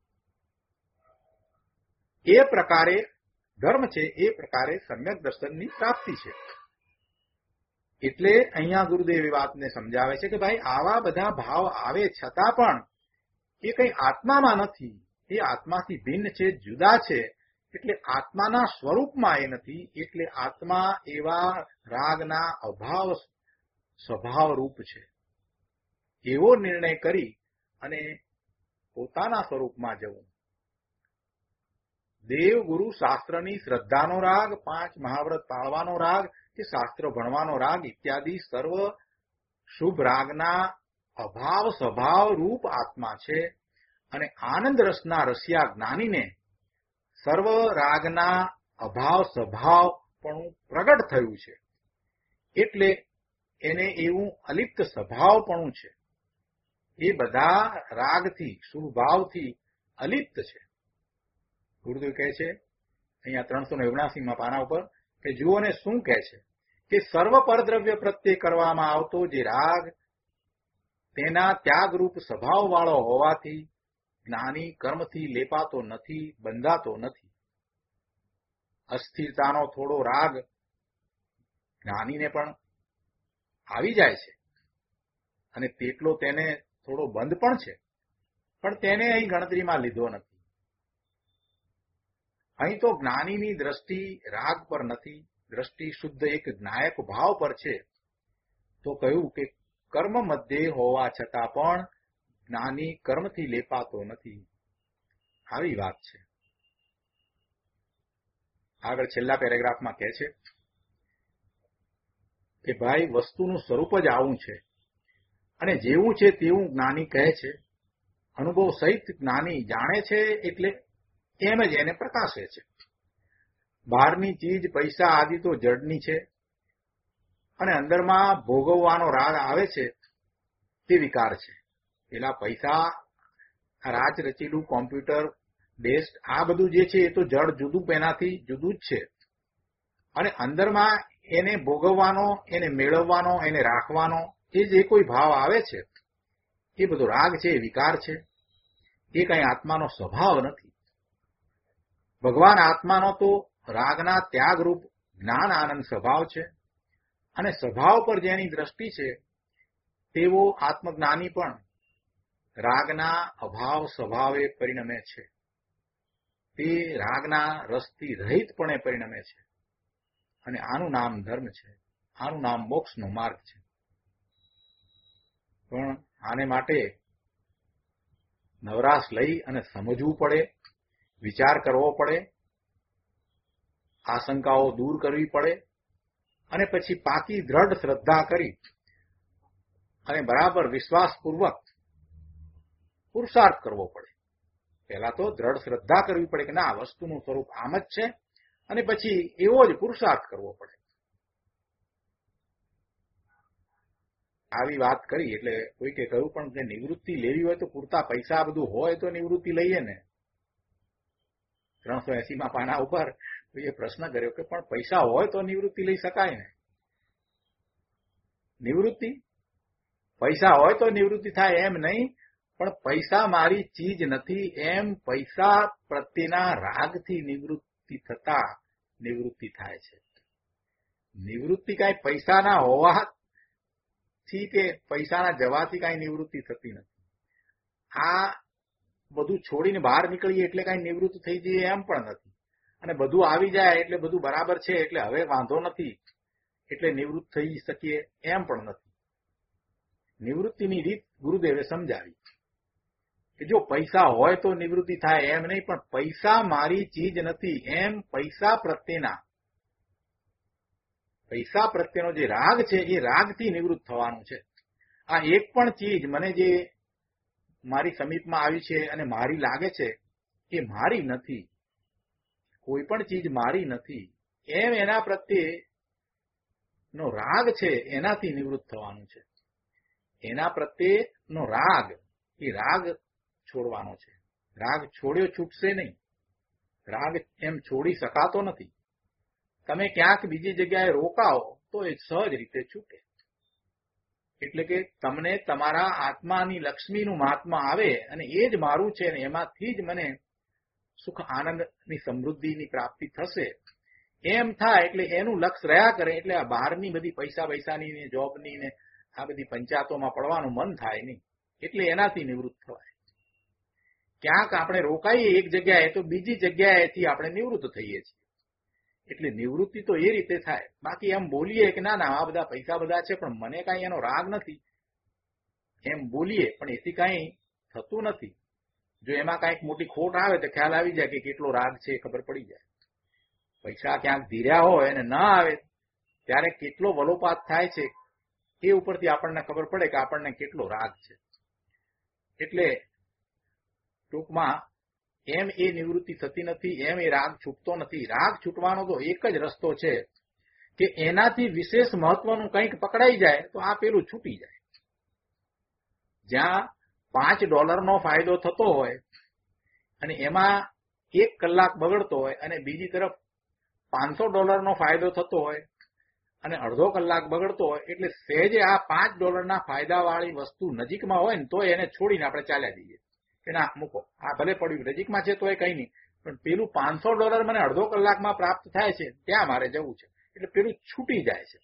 એ પ્રકારે ધર્મ છે, એ પ્રકારે સમ્યક દર્શનની પ્રાપ્તિ છે. એટલે અહીંયા ગુરુદેવ એ વાતને સમજાવે છે કે ભાઈ આવા બધા ભાવ આવે છતાં પણ એ કઈ આત્મામાં નથી, એ આત્માથી ભિન્ન છે, જુદા છે. એટલે આત્માના સ્વરૂપમાં એ નથી. એટલે આત્મા એવા રાગના અભાવ સ્વભાવ રૂપ છે. એવો નિર્ણય કરી અને પોતાના સ્વરૂપમાં જવું. દેવ ગુરુ શાસ્ત્રની શ્રદ્ધાનો રાગ, પાંચ મહાવ્રત પાળવાનો રાગ કે શાસ્ત્ર ભણવાનો રાગ ઇત્યાદિ સર્વ શુભ રાગના અભાવ સ્વભાવ રૂપ આત્મા છે. અને આનંદ રસના રસિયા જ્ઞાનીને સર્વ રાગના અભાવ સ્વભાવ પણ પ્રગટ થયું છે. એટલે એને એવું અલિપ્ત સ્વભાવપણું છે. એ બધા રાગથી, શુભ ભાવથી અલિપ્ત છે. ગુરુદેવ કહે છે અહીંયા ત્રણસો ને ઓગણાસીમાં પાના ઉપર કે જુઓ ને શું કહે છે કે સર્વ પરદ્રવ્ય પ્રત્યે કરવામાં આવતો જે રાગ તેના ત્યાગરૂપ સ્વભાવ વાળો હોવાથી જ્ઞાની કર્મથી લેપાતો નથી, બંધાતો નથી. અસ્થિરતાનો થોડો રાગ જ્ઞાનીને પણ આવી જાય છે અને તેટલો તેને થોડો બંધ પણ છે, પણ તેને અહીં ગણતરીમાં લીધો નથી. અહીં તો જ્ઞાનીની દ્રષ્ટિ રાગ પર નથી, દ્રષ્ટિ શુદ્ધ એક જ્ઞાયક ભાવ પર છે. તો કહ્યું કે કર્મ મધ્યે હોવા છતાં પણ જ્ઞાની કર્મથી લેપાતો નથી. આવી વાત છે. આગળ છેલ્લા પેરેગ્રાફમાં કહે છે કે ભાઈ વસ્તુનું સ્વરૂપ જ આવું છે અને જેવું છે તેવું જ્ઞાની કહે છે. અનુભવ સહિત જ્ઞાની જાણે છે એટલે એમ જ એને પ્રકાશે છે. બહારની ચીજ પૈસા આદિ તો જડની છે અને અંદરમાં ભોગવવાનો રાગ આવે છે તે વિકાર છે. પેલા પૈસા, રાજ રચેલું કોમ્પ્યુટર, ડેસ્ક, આ બધું જે છે એ તો જડ જુદું એનાથી જુદું જ છે. અને અંદરમાં એને ભોગવવાનો, એને મેળવવાનો, એને રાખવાનો એ જે કોઈ ભાવ આવે છે એ બધો રાગ છે, એ વિકાર છે. એ કઈ આત્માનો સ્વભાવ નથી. ભગવાન આત્માનો તો રાગના ત્યાગરૂપ જ્ઞાન આનંદ સ્વભાવ છે અને સ્વભાવ પર જેની દ્રષ્ટિ છે તેવો આત્મજ્ઞાની પણ રાગના અભાવ સ્વભાવે પરિણમે છે. તે રાગના રસથી રહિતપણે પરિણમે છે અને આનું નામ ધર્મ છે, આનું નામ મોક્ષનો માર્ગ છે. પણ આને માટે નવરાશ લઈ અને સમજવું પડે, વિચાર કરવો પડે, આશંકાઓ દૂર કરવી પડે અને પછી પાકી દ્રઢ શ્રદ્ધા કરી અને બરાબર વિશ્વાસપૂર્વક પુરુષાર્થ કરવો પડે. પહેલા તો દ્રઢ શ્રદ્ધા કરવી પડે કે ના, વસ્તુનું સ્વરૂપ આમ જ છે, અને પછી એવો જ પુરુષાર્થ કરવો પડે. આવી વાત કરી એટલે કોઈકે કહ્યું પણ કે નિવૃત્તિ લેવી હોય તો પૂરતા પૈસા બધું હોય તો નિવૃત્તિ લઈએ ને. ત્રણસો એસી માં પાના ઉપર એ પ્રશ્ન કર્યો કે પણ પૈસા હોય તો નિવૃત્તિ લઈ શકાય ને. નિવૃત્તિ પૈસા હોય તો નિવૃત્તિ થાય એમ નહીં, પણ પૈસા મારી ચીજ નથી એમ પૈસા પ્રત્યેના રાગથી નિવૃત્તિ થતા નિવૃત્તિ થાય છે. નિવૃત્તિ કાંઈ પૈસાના હોવાથી કે પૈસાના જવાથી કાંઈ નિવૃત્તિ થતી નથી. આ બધું છોડીને બહાર નીકળીએ એટલે કાંઈ નિવૃત્ત થઈ જઈએ એમ પણ નથી. અને બધું આવી જાય એટલે બધું બરાબર છે એટલે હવે વાંધો નથી એટલે નિવૃત્ત થઈ શકીએ એમ પણ નથી. નિવૃત્તિની રીત ગુરુદેવે સમજાવી કે જો પૈસા હોય તો નિવૃત્તિ થાય એમ નહીં, પણ પૈસા મારી ચીજ નથી એમ પૈસા પ્રત્યેના પૈસા પ્રત્યેનો જે રાગ છે એ રાગથી નિવૃત્ત થવાનું છે. આ એક પણ ચીજ મને જે મારી સમીપમાં આવી છે અને મારી લાગે છે એ મારી નથી, કોઈ પણ ચીજ મારી નથી એમ એના પ્રત્યે નો રાગ છે એનાથી નિવૃત્ત થવાનું છે. એના પ્રત્યેનો રાગ એ રાગ છોડવાનો છે. રાગ છોડ્યો છૂટશે નહીં. રાગ એમ છોડી શકાતો નથી. તમે ક્યાંક બીજી જગ્યાએ રોકાઓ તો એ સહજ રીતે છૂટે. એટલે કે તમને તમારા આત્માની લક્ષ્મીનું મહાત્મા આવે અને એ જ મારું છે ને એમાંથી જ મને સુખ આનંદની સમૃદ્ધિની પ્રાપ્તિ થશે એમ થાય એટલે એનું લક્ષ્ય રહ્યા કરે. એટલે આ બહારની બધી પૈસા પૈસાની ને જોબની ને આ બધી પંચાયતોમાં પડવાનું મન થાય નહીં. એટલે એનાથી નિવૃત્ત થવાય. ક્યાંક આપણે રોકાઈએ એક જગ્યાએ તો બીજી જગ્યાએથી આપણે નિવૃત્ત થઈએ છીએ. એટલે નિવૃત્તિ તો એ રીતે થાય. બાકી એમ બોલીએ કે ના ના આ બધા પૈસા બધા છે પણ મને કાંઈ એનો રાગ નથી એમ બોલીએ પણ એથી કાંઈ થતું નથી. જો એમાં કાંઈક મોટી ખોટ આવે તો ખ્યાલ આવી જાય કે કેટલો રાગ છે એ ખબર પડી જાય. પૈસા ક્યાંક ધીર્યા હોય અને ના આવે ત્યારે કેટલો વલોપાત થાય છે એ ઉપરથી આપણને ખબર પડે કે આપણને કેટલો રાગ છે. એટલે ટૂંકમાં એમ એ નિવૃત્તિ થતી નથી, એમ એ રાગ છૂટતો નથી. રાગ છૂટવાનો તો એક જ રસ્તો છે કે એનાથી વિશેષ મહત્વનું કંઈક પકડાઈ જાય તો આ પેલું છૂટી જાય. જ્યાં પાંચ ડોલરનો ફાયદો થતો હોય અને એમાં એક કલાક બગડતો હોય અને બીજી તરફ પાંચસો ડોલરનો ફાયદો થતો હોય અને અડધો કલાક બગડતો હોય, એટલે સહેજે આ પાંચ ડોલરના ફાયદાવાળી વસ્તુ નજીકમાં હોય ને તો એને છોડીને આપણે ચાલ્યા જઈએ કે ના મૂકો, આ ભલે પડ્યું નજીકમાં છે તો એ કંઈ નહીં, પણ પેલું પાંચસો ડોલર મને અડધો કલાકમાં પ્રાપ્ત થાય છે ત્યાં મારે જવું છે. એટલે પેલું છૂટી જાય છે.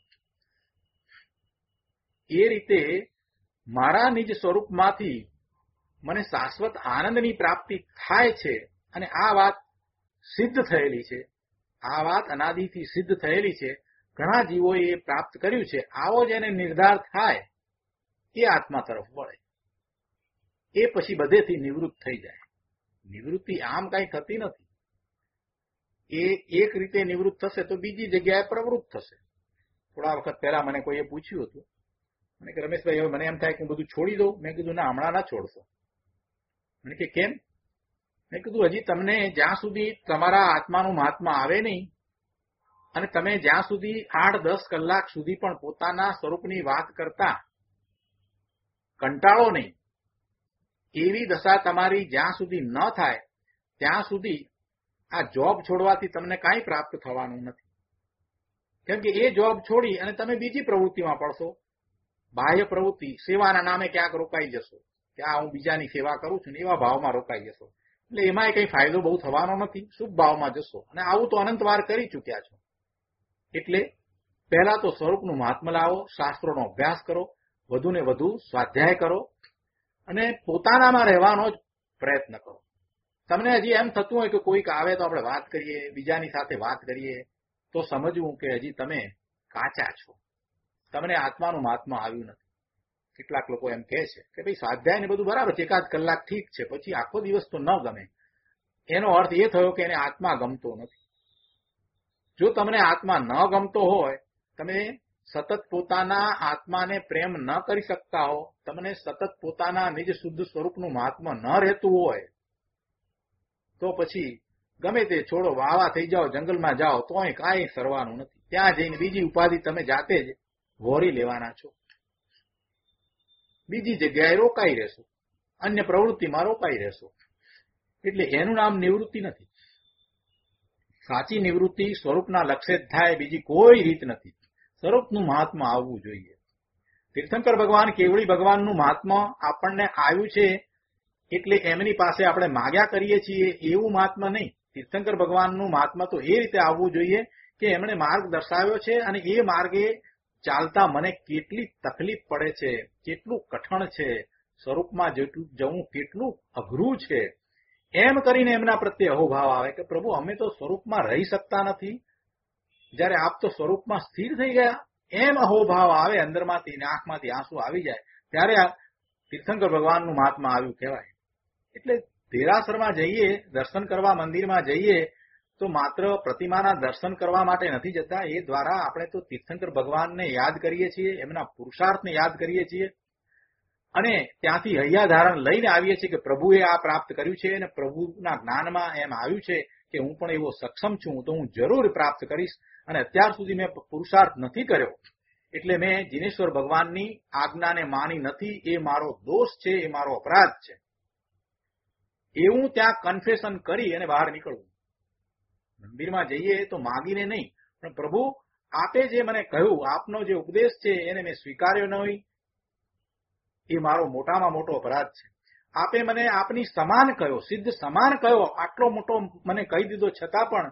એ રીતે મારા નિજ સ્વરૂપમાંથી મને શાશ્વત આનંદની પ્રાપ્તિ થાય છે અને આ વાત સિદ્ધ થયેલી છે. આ વાત અનાદિથી સિદ્ધ થયેલી છે. ઘણા જીવોએ એ પ્રાપ્ત કર્યું છે. આવો જ એને નિર્ધાર થાય એ આત્મા તરફ વળે. એ પછી બધેથી નિવૃત્ત થઈ જાય. નિવૃત્તિ આમ કઈ થતી નથી. એ એક રીતે નિવૃત્ત થશે તો બીજી જગ્યાએ પ્રવૃત્ત થશે. થોડા વખત પહેલા મને કોઈએ પૂછ્યું હતું, મને કે રમેશભાઈ હવે મને એમ થાય કે હું બધું છોડી દઉં. મેં કીધું ના, હમણાં ના છોડશો. મને કે કેમ? મેં કીધું હજી તમને જ્યાં સુધી તમારા આત્માનું મહાત્મા આવે નહીં અને તમે જ્યાં સુધી આઠ દસ કલાક સુધી પણ પોતાના સ્વરૂપની વાત કરતા કંટાળો નહીં, એવી દશા તમારી જ્યાં સુધી ન થાય ત્યાં સુધી આ જોબ છોડવાથી તમને કાંઈ પ્રાપ્ત થવાનું નથી. કેમ કે એ જોબ છોડી અને તમે બીજી પ્રવૃત્તિમાં પડશો, બાહ્ય પ્રવૃત્તિ, સેવાના નામે ક્યાંક રોકાઈ જશો કે આ હું બીજાની સેવા કરું છું ને એવા ભાવમાં રોકાઈ જશો. એટલે એમાં કંઈ ફાયદો બહુ થવાનો નથી. શુભ ભાવમાં જશો અને આવું તો અનંત વાર કરી ચૂક્યા છો. એટલે પહેલા તો સ્વરૂપનું મહાત્મા લાવો, શાસ્ત્રોનો અભ્યાસ કરો, વધુ ને વધુ સ્વાધ્યાય કરો અને પોતાનામાં રહેવાનો જ પ્રયત્ન કરો. તમને હજી એમ થતું હોય કે કોઈક આવે તો આપણે વાત કરીએ, બીજાની સાથે વાત કરીએ, તો સમજવું કે હજી તમે કાચા છો, તમને આત્માનું મહાત્મા આવ્યું નથી. કેટલાક લોકો એમ કહે છે કે ભાઈ સ્વાધ્યાય ને બધું બરાબર છે, એકાદ કલાક ઠીક છે, પછી આખો દિવસ તો ન ગમે. એનો અર્થ એ થયો કે એને આત્મા ગમતો નથી. જો તમને આત્મા ન ગમતો હોય, તમે સતત પોતાના આત્માને પ્રેમ ન કરી શકતા હો, તમને સતત પોતાના નિજ શુદ્ધ સ્વરૂપનું મહાત્મા ન રહેતું હોય, તો પછી ગમે તે છોડો, વાવા થઈ જાઓ, જંગલમાં જાઓ, તોય કાંઈ સરવાનું નથી. ત્યાં જઈને બીજી ઉપાધિ તમે જાતે જ વહોરી લેવાના છો. બીજી જગ્યાએ રોકાઈ રહેશો, અન્ય પ્રવૃત્તિમાં રોકાઈ રહેશો. એટલે એનું નામ નિવૃત્તિ નથી. સાચી નિવૃત્તિ સ્વરૂપના લક્ષ્ય જ થાય, બીજી કોઈ રીત નથી. સ્વરૂપનું મહાત્મા આવવું જોઈએ. તીર્થંકર ભગવાન, કેવળી ભગવાનનું મહાત્મા આપણને આવ્યું છે એટલે એમની પાસે આપણે માગ્યા કરીએ છીએ એવું મહાત્મા નહીં. તીર્થંકર ભગવાનનું મહાત્મા તો એ રીતે આવવું જોઈએ કે એમણે માર્ગ દર્શાવ્યો છે અને એ માર્ગે ચાલતા મને કેટલી તકલીફ પડે છે, કેટલું કઠણ છે, સ્વરૂપમાં જેટલું જવું કેટલું અઘરું છે, એમ કરીને એમના પ્રત્યે અહોભાવ આવે કે પ્રભુ અમે તો સ્વરૂપમાં રહી શકતા નથી, જ્યારે આપ તો સ્વરૂપમાં સ્થિર થઈ ગયા, એમ અહોભાવ આવે અંદરમાંથી, આંખમાંથી આંસુ આવી જાય, ત્યારે આ તીર્થંકર ભગવાનનું મહાત્મા આવ્યું કહેવાય. એટલે દેરાસરમાં જઈએ, દર્શન કરવા મંદિરમાં જઈએ તો માત્ર પ્રતિમાના દર્શન કરવા માટે નથી જતા. એ દ્વારા આપણે તો તીર્થંકર ભગવાનને યાદ કરીએ છીએ, એમના પુરુષાર્થને યાદ કરીએ છીએ અને ત્યાંથી હૈયાધારણ લઈને આવીએ છીએ કે પ્રભુએ આ પ્રાપ્ત કર્યું છે અને પ્રભુના જ્ઞાનમાં એમ આવ્યું છે કે હું પણ એવો સક્ષમ છું, તો હું જરૂર પ્રાપ્ત કરીશ. અને અત્યાર સુધી મેં પુરુષાર્થ નથી કર્યો એટલે મેં જીનેશ્વર ભગવાનની આજ્ઞાને માની નથી, એ મારો દોષ છે, એ મારો અપરાધ છે, એવું ત્યાં કન્ફેશન કરી અને બહાર નીકળવું. મંદિરમાં જઈએ તો માગીને નહીં, પણ પ્રભુ આપે જે મને કહ્યું, આપનો જે ઉપદેશ છે એને મેં સ્વીકાર્યો નહીં, એ મારો મોટામાં મોટો અપરાધ છે. આપે મને આપની સમાન કહ્યો, સિદ્ધ સમાન કહ્યો, આટલો મોટો મને કહી દીધો, છતાં પણ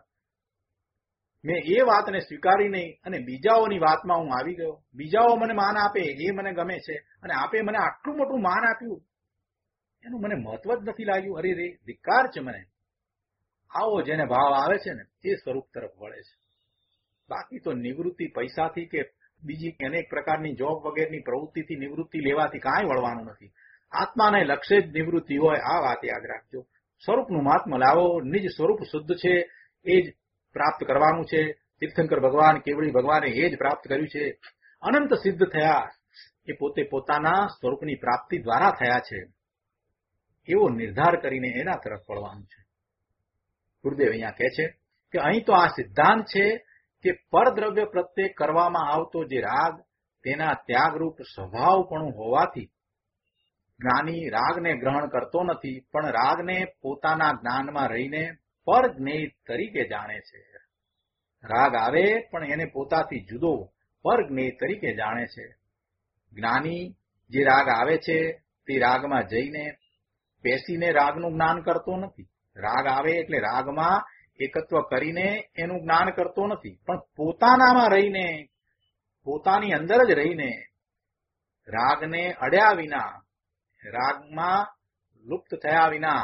મેં એ વાતને સ્વીકારી નહીં અને બીજાઓની વાતમાં હું આવી ગયો. બીજાઓ મને માન આપે એ મને ગમે છે અને આપે મને આટલું મોટું માન આપ્યું, એનું મને મહત્વ જ નથી લાગ્યું. અરે રે, ધિક્કાર છે મને. આવો જેને ભાવ આવે છે ને એ સ્વરૂપ તરફ વળે છે. બાકી તો નિવૃત્તિ પૈસાથી કે બીજી અનેક પ્રકારની જોબ વગેરેની પ્રવૃત્તિથી નિવૃત્તિ લેવાથી કાંઈ વળવાનું નથી. આત્માને લક્ષ્ય જ નિવૃત્તિ હોય, આ વાત યાદ રાખજો. સ્વરૂપનું મહાત્મા લાવો, નિજ સ્વરૂપ શુદ્ધ છે એ જ પ્રાપ્ત કરવાનું છે. તીર્થંકર ભગવાન, કેવળી ભગવાને એ જ પ્રાપ્ત કર્યું છે. અનંત સિદ્ધ થયા એ પોતે પોતાના સ્વરૂપની પ્રાપ્તિ દ્વારા થયા છે, એવો નિર્ધાર કરીને એના તરફ વળવાનું છે. ગુરુદેવ અહીંયા કહે છે કે અહીં તો આ સિદ્ધાંત છે કે પરદ્રવ્ય પ્રત્યે કરવામાં આવતો જે રાગ, તેના ત્યાગરૂપ સ્વભાવપણું હોવાથી જ્ઞાની રાગને ગ્રહણ કરતો નથી, પણ રાગને પોતાના જ્ઞાનમાં રહીને પર જ્ઞેય તરીકે જાણે છે. રાગ આવે પણ એને પોતાથી જુદો પર જ્ઞેય તરીકે જાણે છે. જ્ઞાની જે રાગ આવે છે તે રાગમાં જઈને બેસીને રાગનું જ્ઞાન કરતો નથી. રાગ આવે એટલે રાગમાં એકત્વ કરીને એનું જ્ઞાન કરતો નથી, પણ પોતાનામાં રહીને, પોતાની અંદર જ રહીને રાગને અડ્યા વિના, રાગમાં લુપ્ત થયા વિના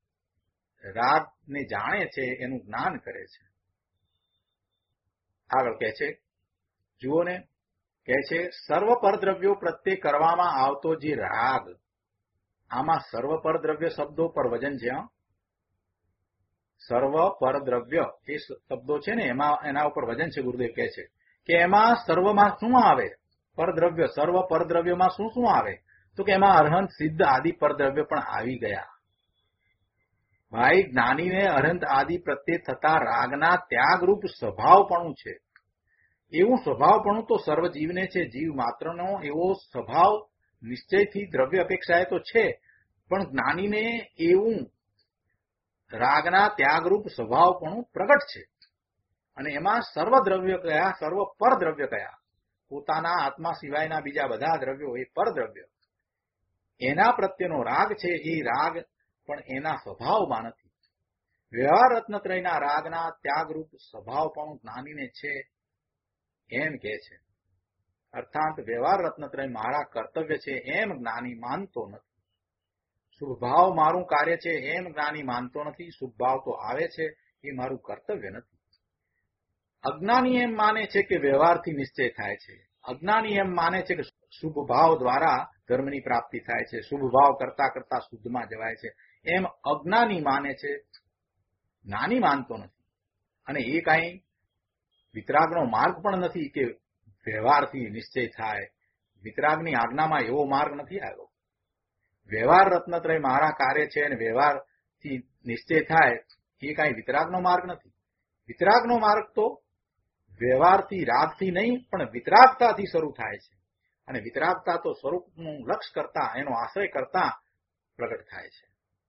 રાગને જાણે છે, એનું જ્ઞાન કરે છે. આગળ કહે છે, જુઓ ને, કહે છે સર્વ પરદ્રવ્યો પ્રત્યે કરવામાં આવતો જે રાગ, આમાં સર્વ પરદ્રવ્ય શબ્દો પર વજન છે. સર્વ પરદ્રવ્ય એ શબ્દો છે ને એમાં એના ઉપર વજન છે. ગુરુદેવ કહે છે કે એમાં સર્વમાં શું આવે? પરદ્રવ્ય. સર્વ પરદ્રવ્યમાં શું શું આવે? તો કે એમાં અરહંત સિદ્ધ આદિ પરદ્રવ્ય પણ આવી ગયા. ભાઈ, જ્ઞાનીને અરહંત આદિ પ્રત્યે થતા રાગના ત્યાગરૂપ સ્વભાવપણું છે. એવું સ્વભાવપણું તો સર્વજીવને છે. જીવ માત્રનો એવો સ્વભાવ નિશ્ચયથી દ્રવ્ય અપેક્ષાએ તો છે, પણ જ્ઞાનીને એવું રાગના ત્યાગરૂપ સ્વભાવપણું પ્રગટ છે. અને એમાં સર્વ દ્રવ્ય કયા? સર્વ પરદ્રવ્ય કયા? પોતાના આત્મા સિવાયના બીજા બધા દ્રવ્યો એ પરદ્રવ્ય. એના પ્રત્યેનો રાગ છે. એ રાગ પણ એના સ્વભાવમાં નથી. વ્યવહાર રત્નત્રયના રાગના ત્યાગરૂપ સ્વભાવપણું જ્ઞાનીને છે એમ કે છે. અર્થાત વ્યવહાર રત્નત્રય મારા કર્તવ્ય છે એમ જ્ઞાની માનતો નથી. શુભ ભાવ મારું કાર્ય છે એમ જ્ઞાની માનતો નથી. શુભ ભાવ તો આવે છે, એ મારું કર્તવ્ય નથી. અજ્ઞાની એમ માને છે કે વ્યવહારથી નિશ્ચય થાય છે. અજ્ઞાની એમ માને છે કે શુભ ભાવ દ્વારા ધર્મની પ્રાપ્તિ થાય છે. શુભ ભાવ કરતા કરતા શુદ્ધમાં જવાય છે એમ અજ્ઞાની માને છે. જ્ઞાની માનતો નથી. અને એ કાંઈ વિતરાગનો માર્ગ પણ નથી કે વ્યવહારથી નિશ્ચય થાય. વિતરાગની આજ્ઞામાં એવો માર્ગ નથી આવ્યો. વ્યવહાર રત્નત્રય મારા કાર્ય છે અને વ્યવહારથી નિશ્ચય થાય એ કાંઈ વિતરાગનો માર્ગ નથી. વિતરાગનો માર્ગ તો વ્યવહારથી રાગથી નહીં પણ વિતરાગતાથી શરૂ થાય છે. અને વિતરાગતા તો સ્વરૂપનું લક્ષ્ય કરતા, એનો આશ્રય કરતા પ્રગટ થાય છે.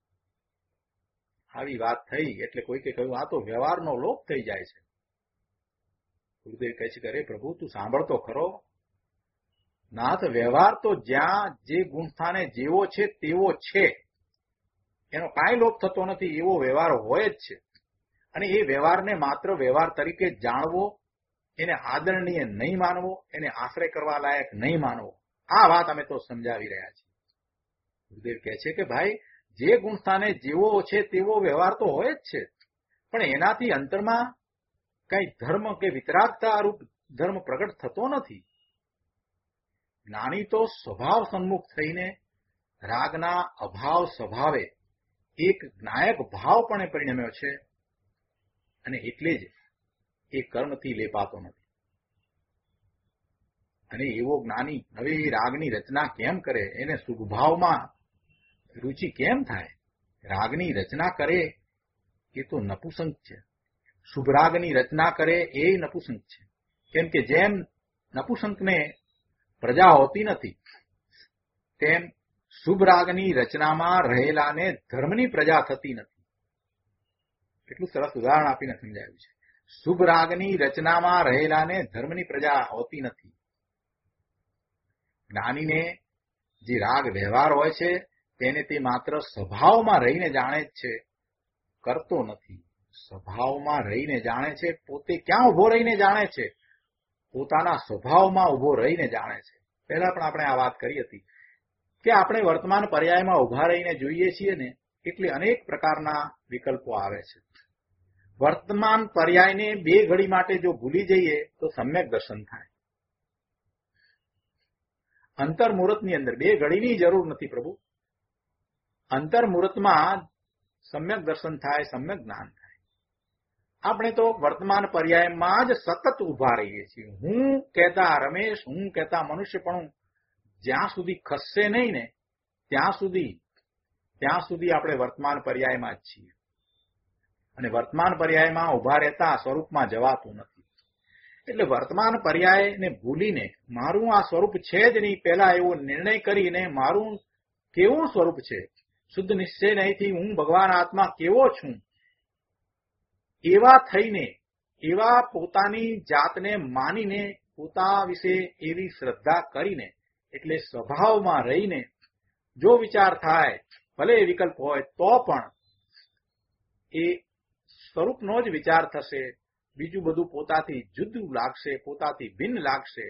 આવી વાત થઈ એટલે કોઈકે કહ્યું આ તો વ્યવહારનો લોપ થઈ જાય છે. ગુરુદેવ કહે છે કે અરે પ્રભુ, તું સાંભળતો ખરો. નાથ, વ્યવહાર તો જ્યાં જે ગુણસ્થાને જેવો છે તેવો છે, એનો કાંઈ લોપ થતો નથી. એવો વ્યવહાર હોય જ છે. અને એ વ્યવહારને માત્ર વ્યવહાર તરીકે જાણવો, એને આદરણીય નહીં માનવો, એને આશ્રય કરવા લાયક નહીં માનવો. આ વાત અમે તો સમજાવી રહ્યા છીએ. ગુરુદેવ કહે છે કે ભાઈ, જે ગુણસ્થાને જેવો છે તેવો વ્યવહાર તો હોય જ છે, પણ એનાથી અંતરમાં કઈ ધર્મ કે વિતરાગતા રૂપ ધર્મ પ્રગટ થતો નથી. જ્ઞાની તો સ્વભાવ સન્મુખ થઈને રાગના અભાવ સ્વભાવે એક જ્ઞાયક ભાવ પણ પરિણમ્યો છે. અને એટલે જ એ કર્મથી લેપાતો નથી. અને એવો જ્ઞાની હવે એ રાગની રચના કેમ કરે? એને શુભ ભાવમાં રુચિ કેમ થાય? રાગની રચના કરે એ તો નપુસંક છે. શુભ રાગની રચના કરે એ નપુસંક છે. કેમ કે જેમ નપુસંકને પ્રજા હોતી નથી, તેમ શુભ રાગની રચનામાં રહેલાને ધર્મની પ્રજા થતી નથી. કેટલું સરસ ઉદાહરણ આપીને સમજાવ્યું છે. શુભ રાગની રચનામાં રહેલાને ધર્મની પ્રજા હોતી નથી. જ્ઞાનીને જે રાગ વ્યવહાર હોય છે તેને તે માત્ર સ્વભાવમાં રહીને જાણે જ છે, કરતો નથી. સ્વભાવમાં રહીને જાણે છે. પોતે ક્યાં ઉભો રહીને જાણે છે? પોતાના સ્વભાવમાં ઉભો રહીને જાણે છે. પહેલા પણ આપણે આ વાત કરી હતી કે આપણે વર્તમાન પર્યાયમાં ઉભા રહીને જોઈએ છીએ ને, એટલે અનેક પ્રકારના વિકલ્પો આવે છે. વર્તમાન પર્યાયને બે ઘડી માટે જો ભૂલી જઈએ તો સમ્યક દર્શન થાય. અંતર્મુહૂર્તની અંદર બે ઘડીની જરૂર નથી પ્રભુ. અંતર્મુહૂર્તમાં સમ્યક દર્શન થાય, સમ્યક જ્ઞાન થાય. આપણે તો વર્તમાન પર્યાયમાં જ સતત ઉભા રહીએ છીએ. હું કહેતા રમેશ, હું કહેતા મનુષ્યપણું જ્યાં સુધી ખસશે નહીં ને ત્યાં સુધી ત્યાં સુધી આપણે વર્તમાન પર્યાયમાં જ છીએ. અને વર્તમાન પર્યાયમાં ઉભા રહેતા સ્વરૂપમાં જવાતું નથી. એટલે વર્તમાન પર્યાયને ભૂલીને મારું આ સ્વરૂપ છે જ નહીં, પહેલા એવો નિર્ણય કરીને મારું કેવું સ્વરૂપ છે, શુદ્ધ નિશ્ચય નહીંથી હું ભગવાન આત્મા કેવો છું, એવા થઈને, એવા પોતાની જાતને માનીને, પોતા વિશે એવી શ્રદ્ધા કરીને, એટલે સ્વભાવમાં રહીને જો વિચાર થાય, ભલે એ વિકલ્પ હોય તો પણ એ સ્વરૂપનો જ વિચાર થશે. બીજું બધું પોતાથી જુદું લાગશે, પોતાથી ભિન્ન લાગશે.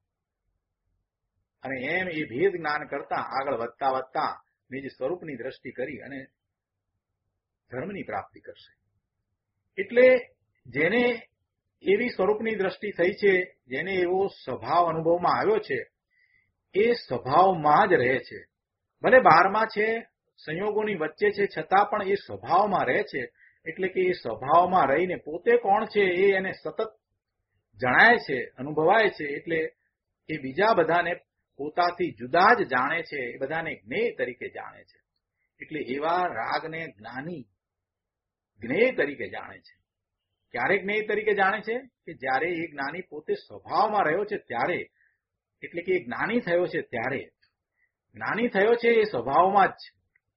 અને એમ એ ભેદ જ્ઞાન કરતા આગળ વધતા વધતા નિજ સ્વરૂપની દ્રષ્ટિ કરી અને ધર્મની પ્રાપ્તિ કરશે. એટલે જેને એવી સ્વરૂપની દ્રષ્ટિ થઈ છે, જેને એવો સ્વભાવ અનુભવમાં આવ્યો છે, એ સ્વભાવમાં જ રહે છે. ભલે બહારમાં છે, સંયોગોની વચ્ચે છે, છતાં પણ એ સ્વભાવમાં રહે છે. એટલે કે એ સ્વભાવમાં રહીને પોતે કોણ છે એ એને સતત જણાય છે, અનુભવાય છે, એટલે એ બીજા બધાને પોતાથી જુદા જ જાણે છે, એ બધાને જ્ઞેય તરીકે જાણે છે. એટલે એવા રાગને જ્ઞાની જ્ઞેય તરીકે જાણે છે. ક્યારે જ્ઞેય તરીકે જાણે છે? કે જ્યારે એ જ્ઞાની પોતે સ્વભાવમાં રહ્યો છે ત્યારે, એટલે કે એ જ્ઞાની થયો છે ત્યારે. જ્ઞાની થયો છે એ સ્વભાવમાં જ.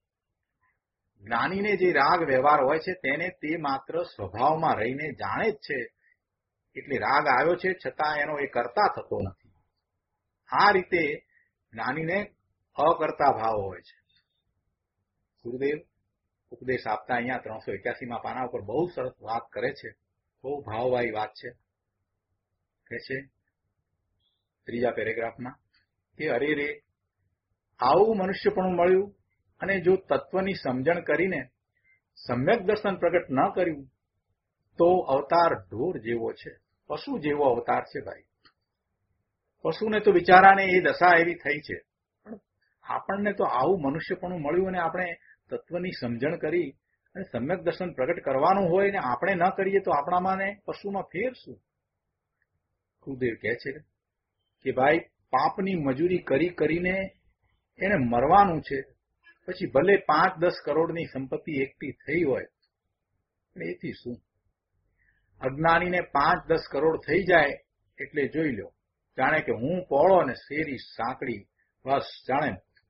જ્ઞાનીને જે રાગ વ્યવહાર હોય છે તેને તે માત્ર સ્વભાવમાં રહીને જાણે જ છે. એટલે રાગ આવ્યો છે છતાં એનો એ કરતા થતો નથી. આ રીતે જ્ઞાનીને અકર્તા ભાવ હોય છે. ગુરુદેવ ઉપદેશ આપતા અહીંયા ત્રણસો એક્યાસીમાં પાના ઉપર બહુ સરસ વાત કરે છે. બહુ ભાવવાળી વાત છે. કહે છે ત્રીજા પેરેગ્રાફમાં કે અરે રે, આવું મનુષ્યપણું મળ્યું અને જો તત્વની સમજણ કરીને સમ્યક દર્શન પ્રગટ ન કર્યું તો અવતાર ઢોર જેવો છે, પશુ જેવો અવતાર છે. ભાઈ, પશુને તો બિચારાને એ દશા એવી થઈ છે, પણ આપણને તો આવું મનુષ્યપણું મળ્યું અને આપણે તત્વની સમજણ કરી અને સમ્યક દર્શન પ્રગટ કરવાનું હોય ને આપણે ન કરીએ તો આપણામાં ને પશુમાં ફેર શું? ગુરુદેવ કહે છે કે ભાઈ, પાપની મજૂરી કરી કરીને એને મરવાનું છે, પછી ભલે પાંચ દસ કરોડની સંપત્તિ એકઠી થઈ હોય, પણ એથી શું? અજ્ઞાનીને પાંચ દસ કરોડ થઈ જાય એટલે જોઈ લો, જાણે કે હું પોળો ને શેરી સાંકડી, બસ જાણે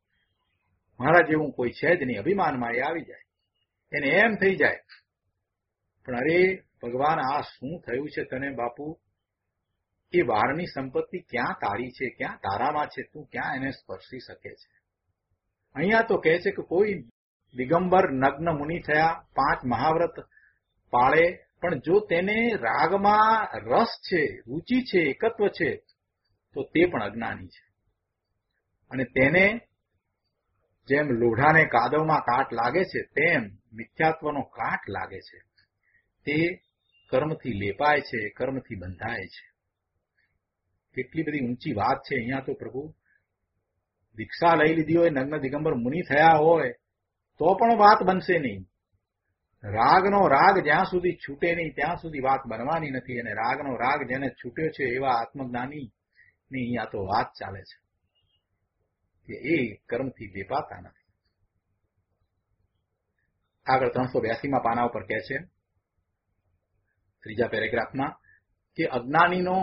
મારા જેવું કોઈ છે જ નહીં, અભિમાનમાં એ આવી જાય, એને એમ થઈ જાય. પણ અરે ભગવાન, આ શું થયું છે તને બાપુ? એ બહારની સંપત્તિ ક્યાં તારી છે, ક્યાં તારામાં છે? તું ક્યાં એને સ્પર્શી શકે છે? અહીંયા તો કહે છે કે કોઈ દિગંબર નગ્ન મુનિ થયા, પાંચ મહાવ્રત પાળે, પણ જો તેને રાગમાં રસ છે, રુચિ છે, એકત્વ છે, તો તે પણ અજ્ઞાની છે. અને તેને જેમ લોઢાને કાદવમાં કાટ લાગે છે તેમ મિથ્યાત્વનો કાટ લાગે છે. તે કર્મથી લેપાય છે, કર્મથી બંધાય છે. કેટલી બધી ઊંચી વાત છે. અહીંયા તો પ્રભુ દીક્ષા લઈ લીધી હોય, નગ્ન દિગંબર મુનિ થયા હોય તો પણ વાત બનશે નહીં. રાગનો રાગ જ્યાં સુધી છૂટે નહીં ત્યાં સુધી વાત બનવાની નથી. અને રાગનો રાગ જેને છૂટ્યો છે એવા આત્મજ્ઞાની ની અહીંયા તો વાત ચાલે છે કે એ કર્મથી લેપાતા નથી. આગળ ત્રણસો બ્યાસીમાં પાના ઉપર કહે છે ત્રીજા પેરેગ્રાફમાં કે અજ્ઞાનીનો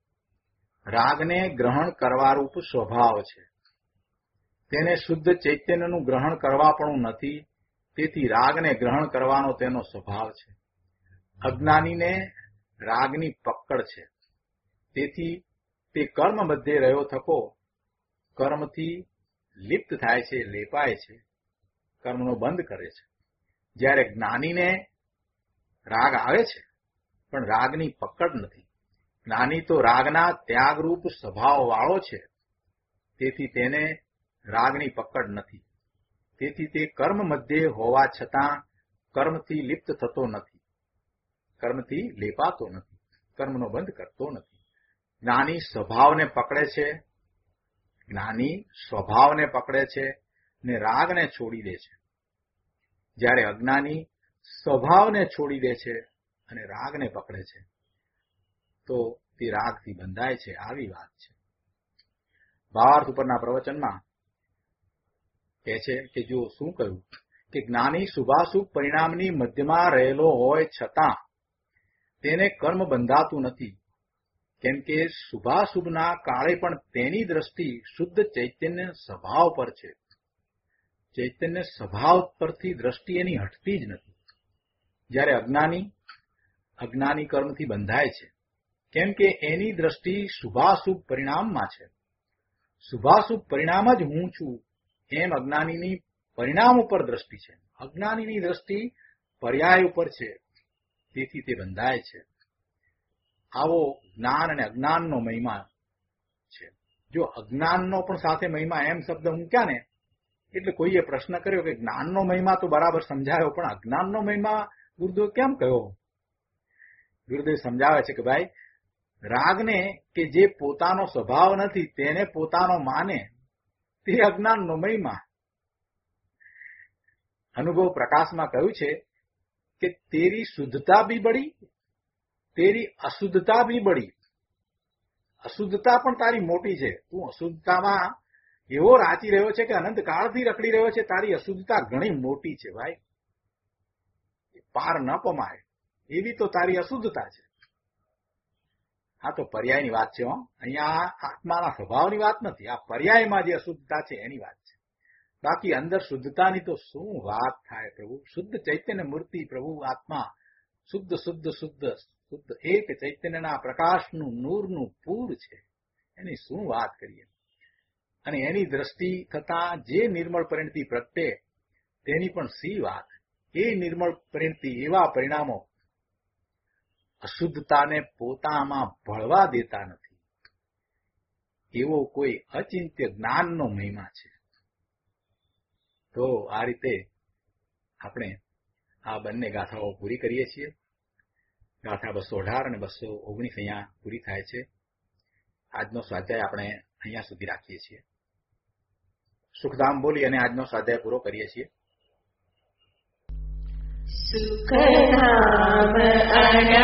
રાગને ગ્રહણ કરવારૂપ સ્વભાવ છે. તેને શુદ્ધ ચૈતન્યનું ગ્રહણ કરવા પણ નથી, તેથી રાગને ગ્રહણ કરવાનો તેનો સ્વભાવ છે. અજ્ઞાનીને રાગની પકડ છે, તેથી તે કર્મ મધ્યે રહ્યો થકો કર્મથી લિપ્ત થાય છે, લેપાય છે, કર્મનો બંધ કરે છે. જ્યારે જ્ઞાનીને રાગ આવે છે પણ રાગની પકડ નથી. જ્ઞાની તો રાગના ત્યાગરૂપ સ્વભાવ વાળો છે, તેથી તેને રાગની પકડ નથી. તેથી તે કર્મ મધ્યે હોવા છતાં કર્મથી લિપ્ત થતો નથી, કર્મથી લેપાતો નથી, કર્મનો બંધ કરતો નથી. જ્ઞાની સ્વભાવને પકડે છે, જ્ઞાની સ્વભાવને પકડે છે ને રાગને છોડી દે છે. જ્યારે અજ્ઞાની સ્વભાવને છોડી દે છે અને રાગને પકડે છે તો તે રાગથી બંધાય છે. આવી વાત છે. ભાવાર્થ ઉપરના પ્રવચનમાં કહે છે કે જો શું કહ્યું કે જ્ઞાની શુભાશુભ પરિણામની મધ્યમાં રહેલો હોય છતાં તેને કર્મ બંધાતું નથી, કેમ કે શુભાશુભના કાળે પણ તેની દ્રષ્ટિ શુદ્ધ ચૈતન્ય સ્વભાવ પર છે. ચૈતન્ય સ્વભાવ પરથી દ્રષ્ટિ એની હટતી જ નથી. જ્યારે અજ્ઞાની અજ્ઞાની કર્મથી બંધાય છે, કેમ કે એની દ્રષ્ટિ શુભાશુભ પરિણામમાં છે. શુભાશુભ પરિણામ જ હું છું એમ અજ્ઞાનીની પરિણામ ઉપર દ્રષ્ટિ છે. અજ્ઞાનીની દ્રષ્ટિ પર્યાય ઉપર છે, તેથી તે બંધાય છે. આવો જ્ઞાન અને અજ્ઞાનનો મહિમા છે. જો અજ્ઞાનનો પણ સાથે મહિમા એમ શબ્દ મૂક્યા ને એટલે કોઈએ પ્રશ્ન કર્યો કે જ્ઞાનનો મહિમા તો બરાબર સમજાયો, પણ અજ્ઞાનનો મહિમા ગુરુદેવ કેમ કહ્યો? ગુરુદેવ સમજાવે છે કે ભાઈ, રાગને કે જે પોતાનો સ્વભાવ નથી તેને પોતાનો માને તે અજ્ઞાનનો મહિમા. અનુભવ પ્રકાશમાં કહ્યું છે कि तेरी शुद्धता भी बढ़ी, तेरी अशुद्धता भी बढ़ी. અશુદ્ધતા પણ તારી મોટી છે. તું અશુદ્ધતામાં એવો રાચી રહ્યો છે કે અનંત કાળથી રખડી રહ્યો છે. તારી અશુદ્ધતા ઘણી મોટી છે ભાઈ, પાર ન પમાય એવી તો તારી અશુદ્ધતા છે. આ તો પર્યાયની વાત છે. હો, અહીંયા આત્માના સ્વભાવની વાત નથી. આ પર્યાયમાં જે અશુદ્ધતા છે એની વાત છે. બાકી અંદર શુદ્ધતાની તો શું વાત થાય પ્રભુ. શુદ્ધ ચૈતન્ય મૂર્તિ પ્રભુ આત્મા શુદ્ધ શુદ્ધ શુદ્ધ શુદ્ધ એક ચૈતન્યના પ્રકાશનું નૂરનું પૂર છે. એની શું વાત કરીએ. અને એની દ્રષ્ટિ થતા જે નિર્મળ પરિણતિ પ્રગટે તેની પણ સી વાત. એ નિર્મળ પરિણતિ એવા પરિણામો અશુદ્ધતાને પોતામાં ભળવા દેતા નથી. એવો કોઈ અચિંત્ય જ્ઞાનનો મહિમા છે. તો આ રીતે આપણે આ બંને ગાથાઓ પૂરી કરીએ છીએ. ગાથા બસો અઢાર અને બસો ઓગણીસ અહીંયા પૂરી થાય છે. આજનો સ્વાધ્યાય આપણે અહીંયા સુધી રાખીએ છીએ. સુખધામ બોલી અને આજનો સ્વાધ્યાય પૂરો કરીએ છીએ. સુખધામ અન